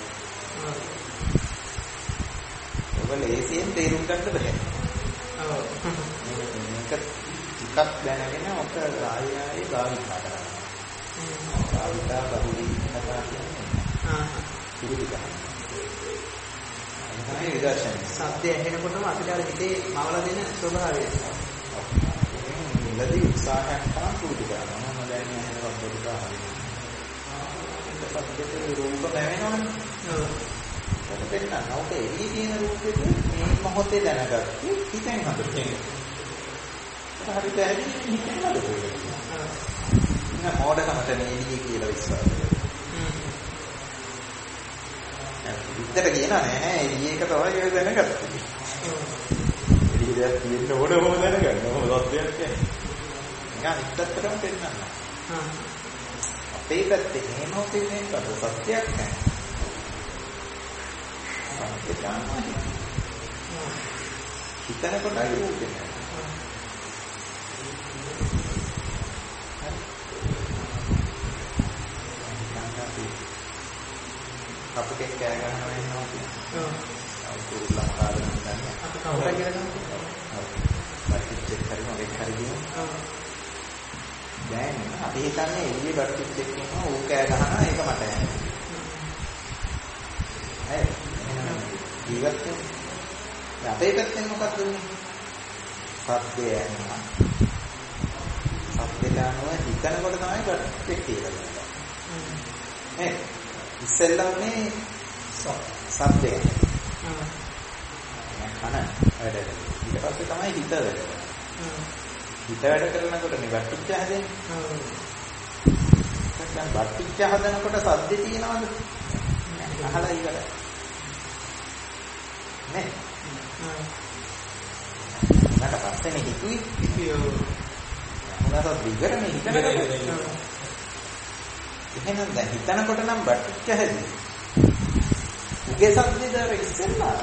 ඔබ ලේසියෙන් තේරුම් ගන්න බෑ. ඔව්. මේක ටිකක් දැනගෙන ඔක ආයෙ භාවිතා කරන්න. භාවිතා බහුලී කතා කියන්නේ. පිළිදි ගන්න. අනිත් විදර්ශනය. සත්‍ය ඇහෙනකොටම අපිට අර හිතේ මවලා දෙන ස්වභාවය. ඉලදී උත්සාහයක් තමයි පුරුදු කරනවා. මම දැන් ඇහෙනකොට පොඩ්ඩක් හරියට. ඒකත් රූප දැනෙනවනේ. ඔව්. ඒක පෙන්නන. ඔක එළියේ තියෙන රූපෙට මේ මොහොතේ දැනගත්තේ හිතෙන් හඳුනන්නේ. ඒක හරියට ඇහිදී හිතෙන් හඳුනන්නේ. නෑ මොඩකමට එළියේ කියලා විශ්වාස කරනවා. විතර කියනවා නෑ එළියේ එක තමයි ඒක දැනගත්තේ. එළියේ දෙයක් තියෙන්න ඕනම දැනගන්න. මොකද සත්‍යයක් කියන්නේ. නිකන් ඉත්තටම පෙන්නන්න. අපේ පැත්තේ මේ මොහොතේ මේක සත්‍යයක් නෑ. ඒක තමයි. හිතන කොටයි රූපේ නෑ. අපිට කෑ ගන්නවා වෙනවා කියන්නේ. ඔව්. අවුරුද්දක් කාලෙක ඉඳන් අපි කවුරුද කියලා ගන්නවා. ඔව්. බට්ටිච් එක හරි මොකෙක් හරි දිනවා. ඔව්. දැන් අපි හිතන්නේ එළියේ බට්ටිච් එක කියනවා ඌ කෑ ගහනවා ඒක මට යන්නේ. හරි. එහෙනම් ජීවත් වෙන අපේ පැත්තෙන් මොකක්ද වෙන්නේ? සත්‍යය යනවා. සත්‍යයට අනුව හිතනකොට තමයි බට්ටිච් කියලා ගන්නවා. නේ? ඉස්සෙල්ලානේ සබ්දය. කන වැඩ. ඊට පස්සේ තමයි හිත වැඩ. හිත වැඩ කරනකොට මේ බට්ටිච්ච හැදෙන්නේ. දැන් බට්ටිච්ච හදනකොට සද්දේ තියනවද? අහලා ඉවරයි. නේ? ඊට පස්සේ හිතුවේ මොනවාද විගරනේ හිතනකොට. එහෙනම් දැන් හිතනකොට නම් බට්ටිච්ච හැදෙන්නේ. උගේ සද්දේද අර ඉස්සෙල්ලා.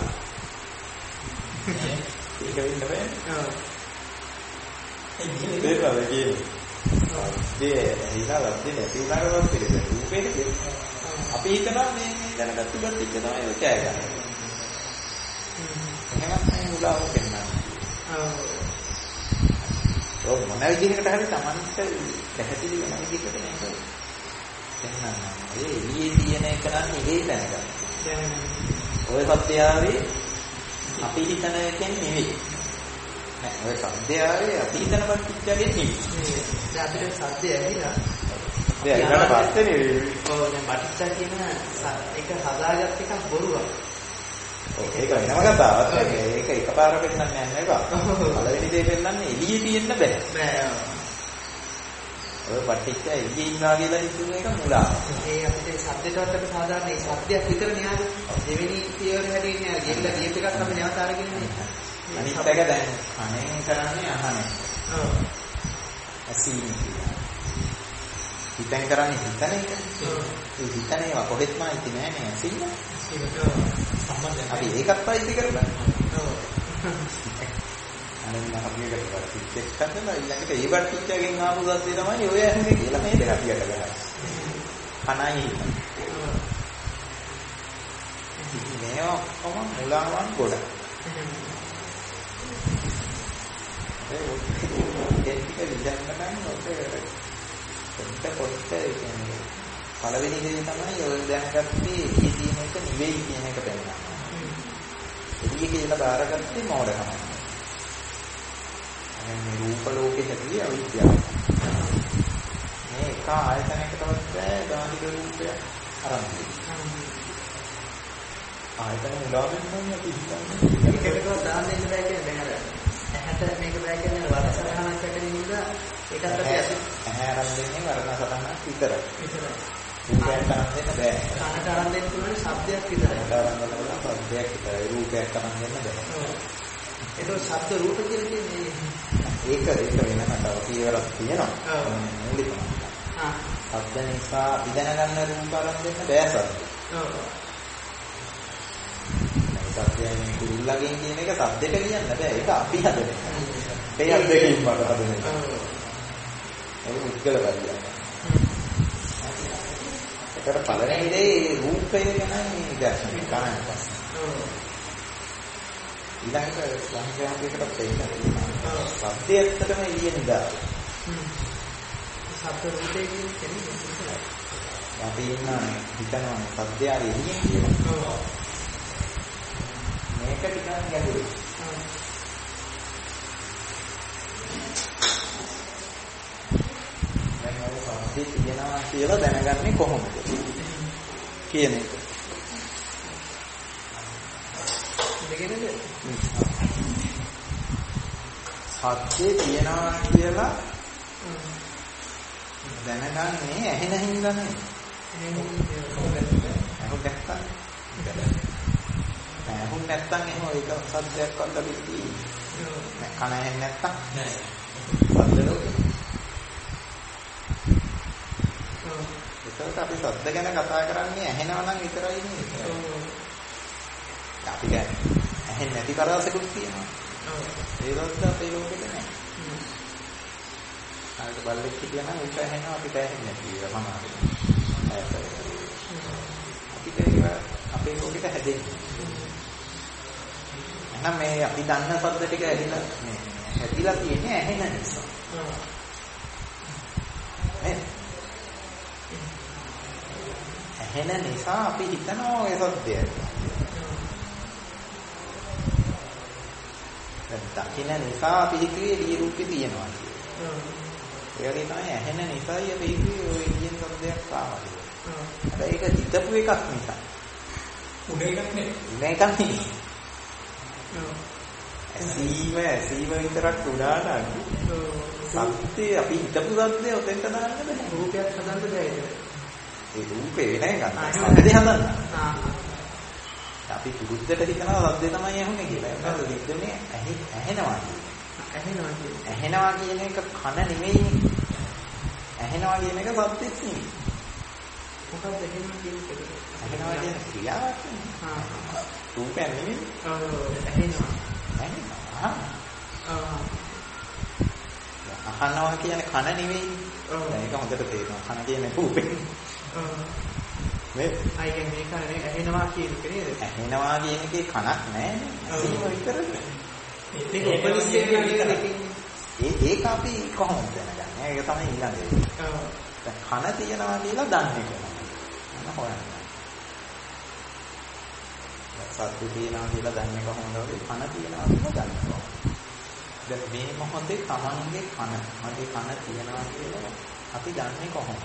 ඒක වෙන්න බෑ. ඔව්. ඒ කියන්නේ. හිතලා දෙන්නේ උදාහරණයක් දෙන්න. රූපේද අපි හිතනවා මේ දැනගත්තු බට්ටිච්ච තමයි ඔය කෑ ගන්න. එහෙනම් මේ උදාව පෙන්නනවා. ඔව්. මොන විදිහකට හරි Tamanට පැහැදිලි වෙන විදිහකට නේද? එහෙනම් ඒ එළියේ තියෙන එක නම් ඉහි දැනගන්න. ඔය සත්‍යාවේ අපි හිතන එකෙන් නෙවෙයි. නෑ ඔය සත්‍යාවේ අපි හිතන බට්ටිච්චගෙන් නෙවෙයි. දැන් අපිට සත්‍ය ඇහිලා දැන් ඊට පස්සේ නෙවෙයි. ඔව් දැන් බට්ටිච්ච කියන එක හදාගත්ත එකක් බොරුවක්. ඔව් ඒක වෙනම කතාවක්. ඒක එකපාර පෙන්නන්න යන්න එපා. පළවෙනි දේ පෙන්නන්නේ එළියේ තියෙන්න බෑ. බෑ. ඔය පටිච්ච එළියේ ඉන්නවා කියලා හිතුන එක මුලා. ඒ අපිට සද්දයටවත් අපි සාමාන්‍ය සද්දයක් විතර න්යාද දෙවෙනි පියවර හැදෙන්නේ අර ගෙල්ල දීප එකක් අපි නැවත අරගෙන ඉන්නේ. අනිත් එක දැන් කණෙන් කරන්නේ අහන්නේ. ඔව්. අසීනි. හිතෙන් කරන්නේ හිතන එක. ඔව්. ඒ හිතන ඒවා කොහෙත්ම ඉති නෑ නේ අසීන. ඒක සම්බන්ධයි. අපි ඒකත් පයිති කරගන්න. ඔව්. අනේ අපිට පිටෙක් හදලා ඊළඟට ඒ වට්ටිච්චගෙන් ආපු සද්දේ තමයි ඔය ඇහුනේ කියලා මේ දෙක අපිට ගහනවා. කණයි මේවා කොහොම මුලාවන් ගොඩ. ඒ ටික විඳන්න නම් පොත්ත කියන්නේ පළවෙනි දේ තමයි ඔය දැනගත්තේ ඒ තියෙන එක නෙවෙයි කියන එක පෙන්නනවා. එළිය කියලා බාරගත්තේ මෝඩකම. මේ රූප ලෝකෙ හැදී අවිද්‍යාව. මේ එක ආයතනයකටවත් බෑ ගාහිර රූපය අරන්. ආයතන මුලාවෙන් නම් අපි හිතන්නේ එකකටවත් දාන්න දෙන්න බෑ කියන්නේ දැන් අර ඇහැට මේක බෑ කියන්නේ වර්ණසටහනක් ඇටෙන නිසා ඒකත් අපි ඇහැ අරන් දෙන්නේ වර්ණසටහනක් විතරයි. රූපයක් අරන් දෙන්න බෑ. කනට අරන් දෙන්න පුළුවන් ශබ්දයක් විතරයි. අරන් දෙන්න පුළුවන් ශබ්දයක් විතරයි. රූපයක් අරන් දෙන්න බෑ. ඒක ශබ්ද රූප කියලා කියන්නේ ඒක වෙනකට පියවරක් තියෙනවා. මූලිකම. ශබ්ද නිසා විදන ගන්න රූප අරන් දෙන්න බෑ ශබ්ද. ඔව්. සත්‍යයෙන් කුරුල්ලගෙන් කියන එක සද්දෙට කියන්න බෑ. ඒක අපි හදන එක. ඒ අද්දකින් මට හදන එක. ඒක උත්කල වැඩියක්. ඒකට පළවෙනි දේ රූපය ගැන ඉඳන් කරන්නේ පස්සේ. ඊළඟට සංඛ්‍යාවකට තේරෙනවා. සත්‍ය ඇත්තටම එළියෙන් දාලා. සත්‍ය රූපේ කියන්නේ අපි ඉන්නනේ හිතනවා සත්‍ය ආ එළියෙන් කියලා. මේක ටිකක් ගැඹුරුයි. දැන් ඔය සත්‍ය තියනවා කියලා දැනගන්නේ කොහොමද කියන එක. දෙගෙනද? සත්‍ය තියනවා කියලා දැනගන්නේ ඇහෙන හින්දා නෙවෙයි. එහෙනම් දැක්කා. ඇහුන් නැත්තම් එහෙම ඒක සද්දයක්වත් අපි තියෙන්නේ. කන ඇහෙන්නේ නැත්තම් නෑ. සද්දලෝ. ඒකට අපි සද්ද ගැන කතා කරන්නේ ඇහෙනවා නම් විතරයි නේ. අපි කියන්නේ ඇහෙන්නේ නැති කරාසකුත් තියෙනවා. ඒකත් අපේ ලෝකෙද නෑ. ආයෙත් බල්ලෙක් කියනවා ඒක ඇහෙනවා අපිට ඇහෙන්නේ නැති ඒවා සමානයි. අපිට ඒක අපේ ලෝකෙට හැදෙන්නේ. එහෙනම් මේ අපි දන්න શબ્ද ටික ඇහිලා මේ හැදිලා තියෙන්නේ ඇහෙන නිසා. ඇහෙන නිසා අපි හිතනවා ඒ શબ્දය. දකින්න නිසා අපි හිතුවේ එළිය රූපේ තියෙනවා කියලා. ඒ වගේ තමයි ඇහෙන නිසායි අපි හිතුවේ ඔය එළියෙන් શબ્දයක් ආවා කියලා. හැබැයි ඒක හිතපු එකක් නිසා. උනේ එකක් නෙවෙයි. උනේ එකක් නෙවෙයි. සීම විතරක් උඩාට සත්‍ය අපි හිතපු සත්‍ය ඔතෙන්ට දාන්න බෑ. රූපයක් හදන්න බෑ ඒක. ඒ රූපේ වෙන එකක්. සත්‍යද හදන්න. අපි පුරුද්දට හිතනවා සත්‍ය තමයි ඇහුනේ කියලා. ඒක මොකද විද්දනේ ඇහෙනවා කියන්නේ. ඇහෙනවා කියන එක කන නෙමෙයි. ඇහෙනවා කියන එක සත්‍යෙත් නෙමෙයි. මොකක්ද ඇහෙනවා කියන්නේ? ඇහෙනවා කියන ක්‍රියාවක් නේ. රූපයක් නෙමෙයි. ඇහෙනවා. අහනවා කියන්නේ කන නෙවෙයි. ඒක හොඳට තේරෙනවා. කන කියන්නේ රූපේ. මේ අයියෙන් මේක නේ ඇහෙනවා කියන එක නේද? ඇහෙනවා කියන එකේ කනක් නැහැ. ඒක විතරද? මේක උපනිෂදයේ ඒක අපි කොහොමද දැනගන්නේ? ඒක තමයි ඊළඟ දේ. කන තියනවා කියලා දන්නේ කොහොමද? අන්න හොයන්න. සත්‍ය තියනවා කියලා දන්නේ කොහොමද? කන තියනවා කියලා දන්නේ කොහොමද? දැන් මේ මොහොතේ Tamanගේ කන, මගේ කන තියනවා කියලා අපි දන්නේ කොහොමද?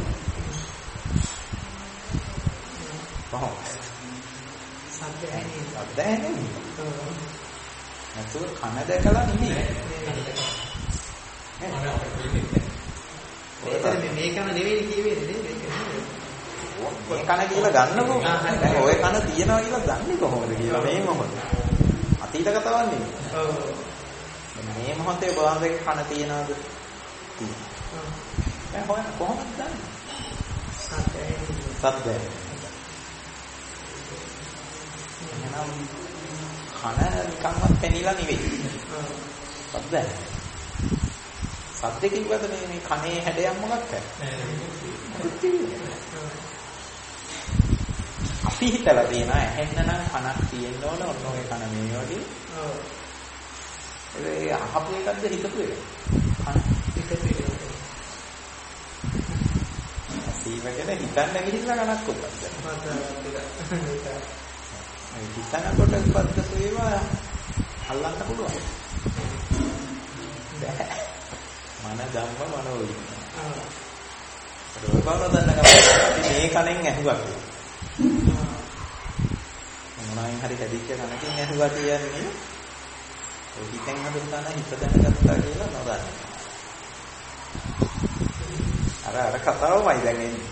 කොහොමද? සත්‍ය ඇහෙන්නේ. සත්‍ය ඇහෙන්නේ. නැතුව කන දැකලා නෙමෙයි. මේ කන නෙවෙයි කියවෙන්නේ නේද? මේක නෙවෙයි. මේ කන කියලා ගන්නකො. දැන් ඔය කන තියනවා කියලා දන්නේ කොහොමද කියලා මේ මොහොත. අතීත කතාවක් නෙමෙයි. ඔව්. මේ මොහොතේ බාහිර කන තියනවාද? තියෙනවා. දැන් හොයන්න කොහොමද දන්නේ? සත්‍යයි. එහෙනම් කන නිකන්වත් පෙනිලා නෙවෙයි. සද්ද. සද්ද කිව්වද මේ කනේ හැඩයක් මොකක්ද? අපි හිතලා තියෙනවා ඇහෙන්න නම් කනක් තියෙන්න ඕන ඔන්න ඔය කන මේ වගේ. ඒ අහපු එකක්ද හිතපු එකද? කන හිතපු එක. සීවගෙන හිතන්න ගිහිල්ලා කනක් උපද්ද. ඒ හිතනකොට උපද්දපු ඒවා අල්ලන්න පුළුවන්. බෑ. මන ධම්ම මනෝයි. රෝගවල දන්න ගමන් මේ කණෙන් ඇහුවා. මොනවායින් හරි හැදිච්ච කනකින් ඇහුවා කියන්නේ ඔය හිතෙන් හදපු තන හිත දැනගත්තා කියලා නොදන්න. අර කතාවමයි දැන් එන්නේ.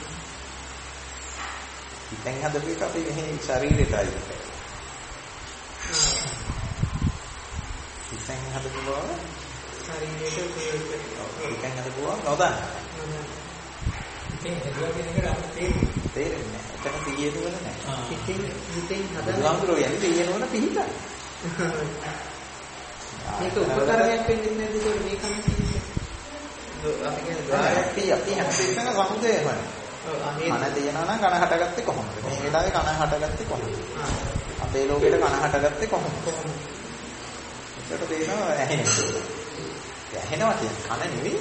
හිතෙන් හදපු එක අපි මෙහි ශරීරයටයි. හිතෙන් හදපු බව ශරීරයට හිතෙන් හදපුවා නොදන්න. ඉතින් හදුවා කියන එක අපිට තේරෙන්නේ නැහැ. එතන තියෙන්නේ නැහැ. හිතෙන් හදනවා කියන්නේ තියෙනවන පිහිටයි. මේක උපකරණයක් වෙන්නේ නැද්ද මේ කන්නේ? අපි කියන්නේ ධාරයක් අපි හැමතිස්සම සමුදේමයි. කන තියනවා නම් කන හටගත්තේ කොහොමද? මේ වෙලාවේ කන හටගත්තේ කොහොමද? අපේ ලෝකෙට කන හටගත්තේ කොහොමද? ඒකට තේනවා ඇහෙනවා. ඇහෙනවා කියන්නේ කන නෙවෙයි.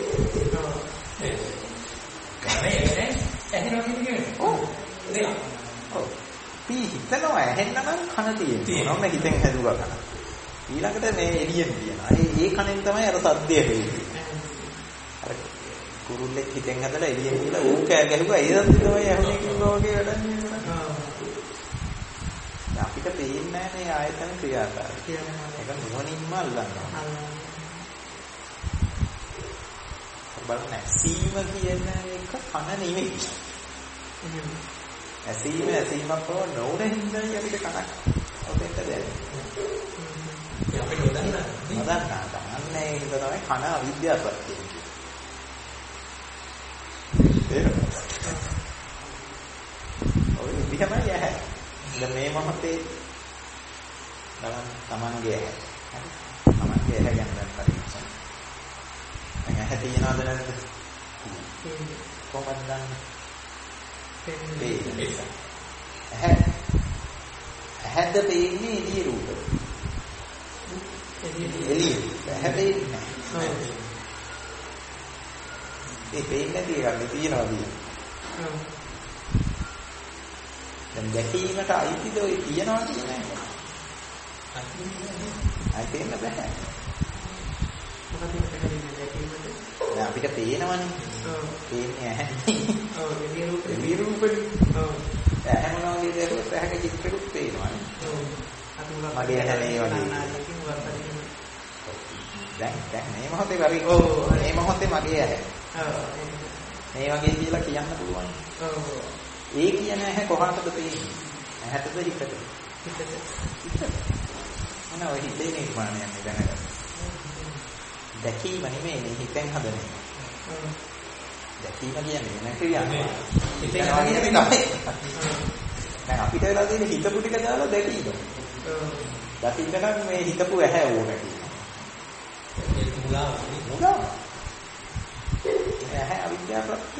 කනේ ඇහෙනවා කියන්නේ. ඔව්. ඔව්. හිතනවා ඇහෙන්න නම් කන තියෙනවා. ඔන්න හිතෙන් හැදුවා කන. ඊළඟට මේ එළියෙන් තියෙනවා. ඒ කනෙන් තමයි අර සද්දය වෙන්නේ. අර කුරුල්ලෙක් හිතෙන් හදලා එළියෙන් ගිහලා ඌ කෑ ගැහුවා ඒ සද්ද තමයි ඇහුනේ කිව්වා වගේ වැඩක් නෙවෙයි. අපිට පේන්නේ නැහැ මේ ආයතන ක්‍රියාකාරී. ඒක නුවණින්ම අල්ලනවා. බලන්න ඇසීම කියන එක කන නෙවෙයි. ඇසීමක් හෝ නොවන හින්දායි අපිට කනක් ඔතෙන්ට දැනෙන්නේ. අපිට නොදන්නා තමයි කන අවිද්‍යාවත් කියන්නේ. ඔය විදිහමයි ඇහැ. දැන් මේ මොහොතේ තමන්ගේ ඇහැ. තමන්ගේ ඇහැ ගැන දැන් පරිස්සම්. දැන් ඇහැ තියනවද නැද්ද? කොහොමද දන්නේ? ඇහැද පේන්නේ එළිය රූප. එළිය. ඇහැ පේන්නේ නැහැ. ඒ පේන්නේ නැති එකක් තියනවා කියන්නේ. දැන් දැකීමට අයිතිද ඔය තියනවා කියන්නේ? අයිති වෙන්න බෑ. මොකද දැකීමට දැන් අපිට පේනවනේ. පේන්නේ ඇහැ. ඔව් එළිය රූපෙ. ඔව්. ඇහැ මොනවා වගේ දේවල් ඇහැක චිත්‍රෙකුත් පේනවනේ. ඔව්. මගේ ඇහැ මේ වගේ. දැන් මේ මොහොතේ වරි. ඔව්. මේ මොහොතේ මගේ ඇහැ. ඔව්. මේ වගේ කියලා කියන්න පුළුවන්. ඔව්. ඒ කියන ඇහැ කොහාටද පේන්නේ? ඇහැටද හිතටද? හිතට. මොනවා ඔය හිතේ නිර්මාණයක් දැනගන්න. දැකීම නෙමෙයි හිතෙන් හදන එක. දැකීම කියන්නේ වෙන ක්‍රියාවක්. හිතෙන් වගේ තමයි. දැන් අපිට වෙලා තියෙන හිතපු ටික දාලා දැකීම. දකින්න නම් මේ හිතපු ඇහැ ඕන කියලා. ඒක මුලා. ඇහැ අවිද්‍යාව ප්‍රත්‍ය.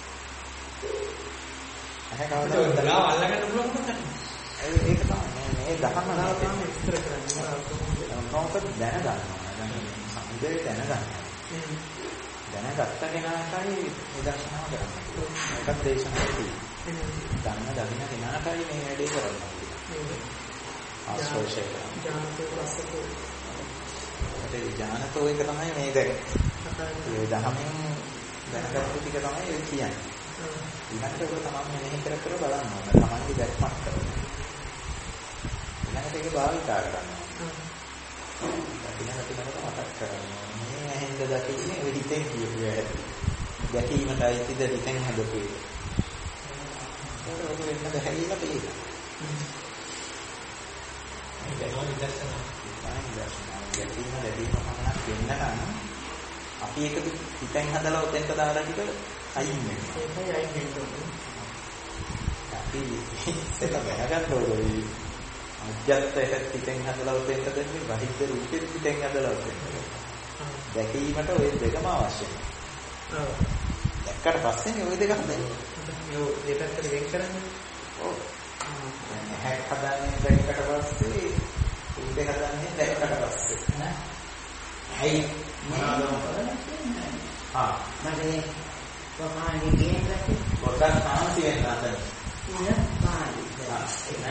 ඇහැ කවදාවත් මුලා අල්ලගන්න පුළුවන් මොකක්ද? ඒක තමයි මේ දහම නාමයෙන් විස්තර කරන්නේ. මොකක්ද දැනගන්නවා. සමුදේ දැනගන්න. දැනගත්ත කෙනාටයි නිදර්ශනව කරන්නේ. ඒකත් දේශනාවේදී. දන්න දකින්න කෙනාටයි මේ වැඩේ කරන්නේ. ආස්වාදය. ඥානතෝ රසතෝ. ඒ ඥානතෝ එක තමයි මේ දැන්. ඒ දහමෙන් දැනගත්ත ටික තමයි ඒ කියන්නේ. ඊළඟට ඒක තමයි මෙහෙ කර කර බලන්න ඕන. තමන්ගේ දැක්මක් කරගන්න. ඊළඟට ඒක භාවිතා කරන්න ඕන. ඊළඟට මතක් කරගන්න. මේ ඇහෙන්ද දකින්නේ ඔය හිතෙන් කියපු වැඩ. දැකීමට අයිතිද හිතෙන් හදපු එක. ඒක ඔය වෙන්න බැහැලිලා තියෙනවා. දැකීම පමණක් වෙන්න නම් අපි ඒක හිතෙන් හදලා උතෙන්ට දාලා ටික අයින් වෙනවා. ඒකයි අයින් වෙන්න ඕනේ. අපි ඒක බහගන්න ඕනේ. අජ්ජත් එක පිටෙන් හදලා උතෙන්ට දෙන්නේ බහිද්ද රූපෙත් පිටෙන් හදලා උතෙන්ට. දැකීමට ওই දෙකම අවශ්‍යයි. ඔව්. දැක්කට පස්සේනේ ওই දෙක හදන්නේ. ඔව් දෙපැත්තට වෙන් කරන්නේ. ඔව්. හැක් හදන්නේ දැක්කට පස්සේ රූපේ හදන්නේ දැක්කට පස්සේ. නෑ. ඇයි මොනවද කරන්නේ? මගේ කොහානේ කියන්නේ? පොඩ්ඩක් සාන්තියෙන් නතර.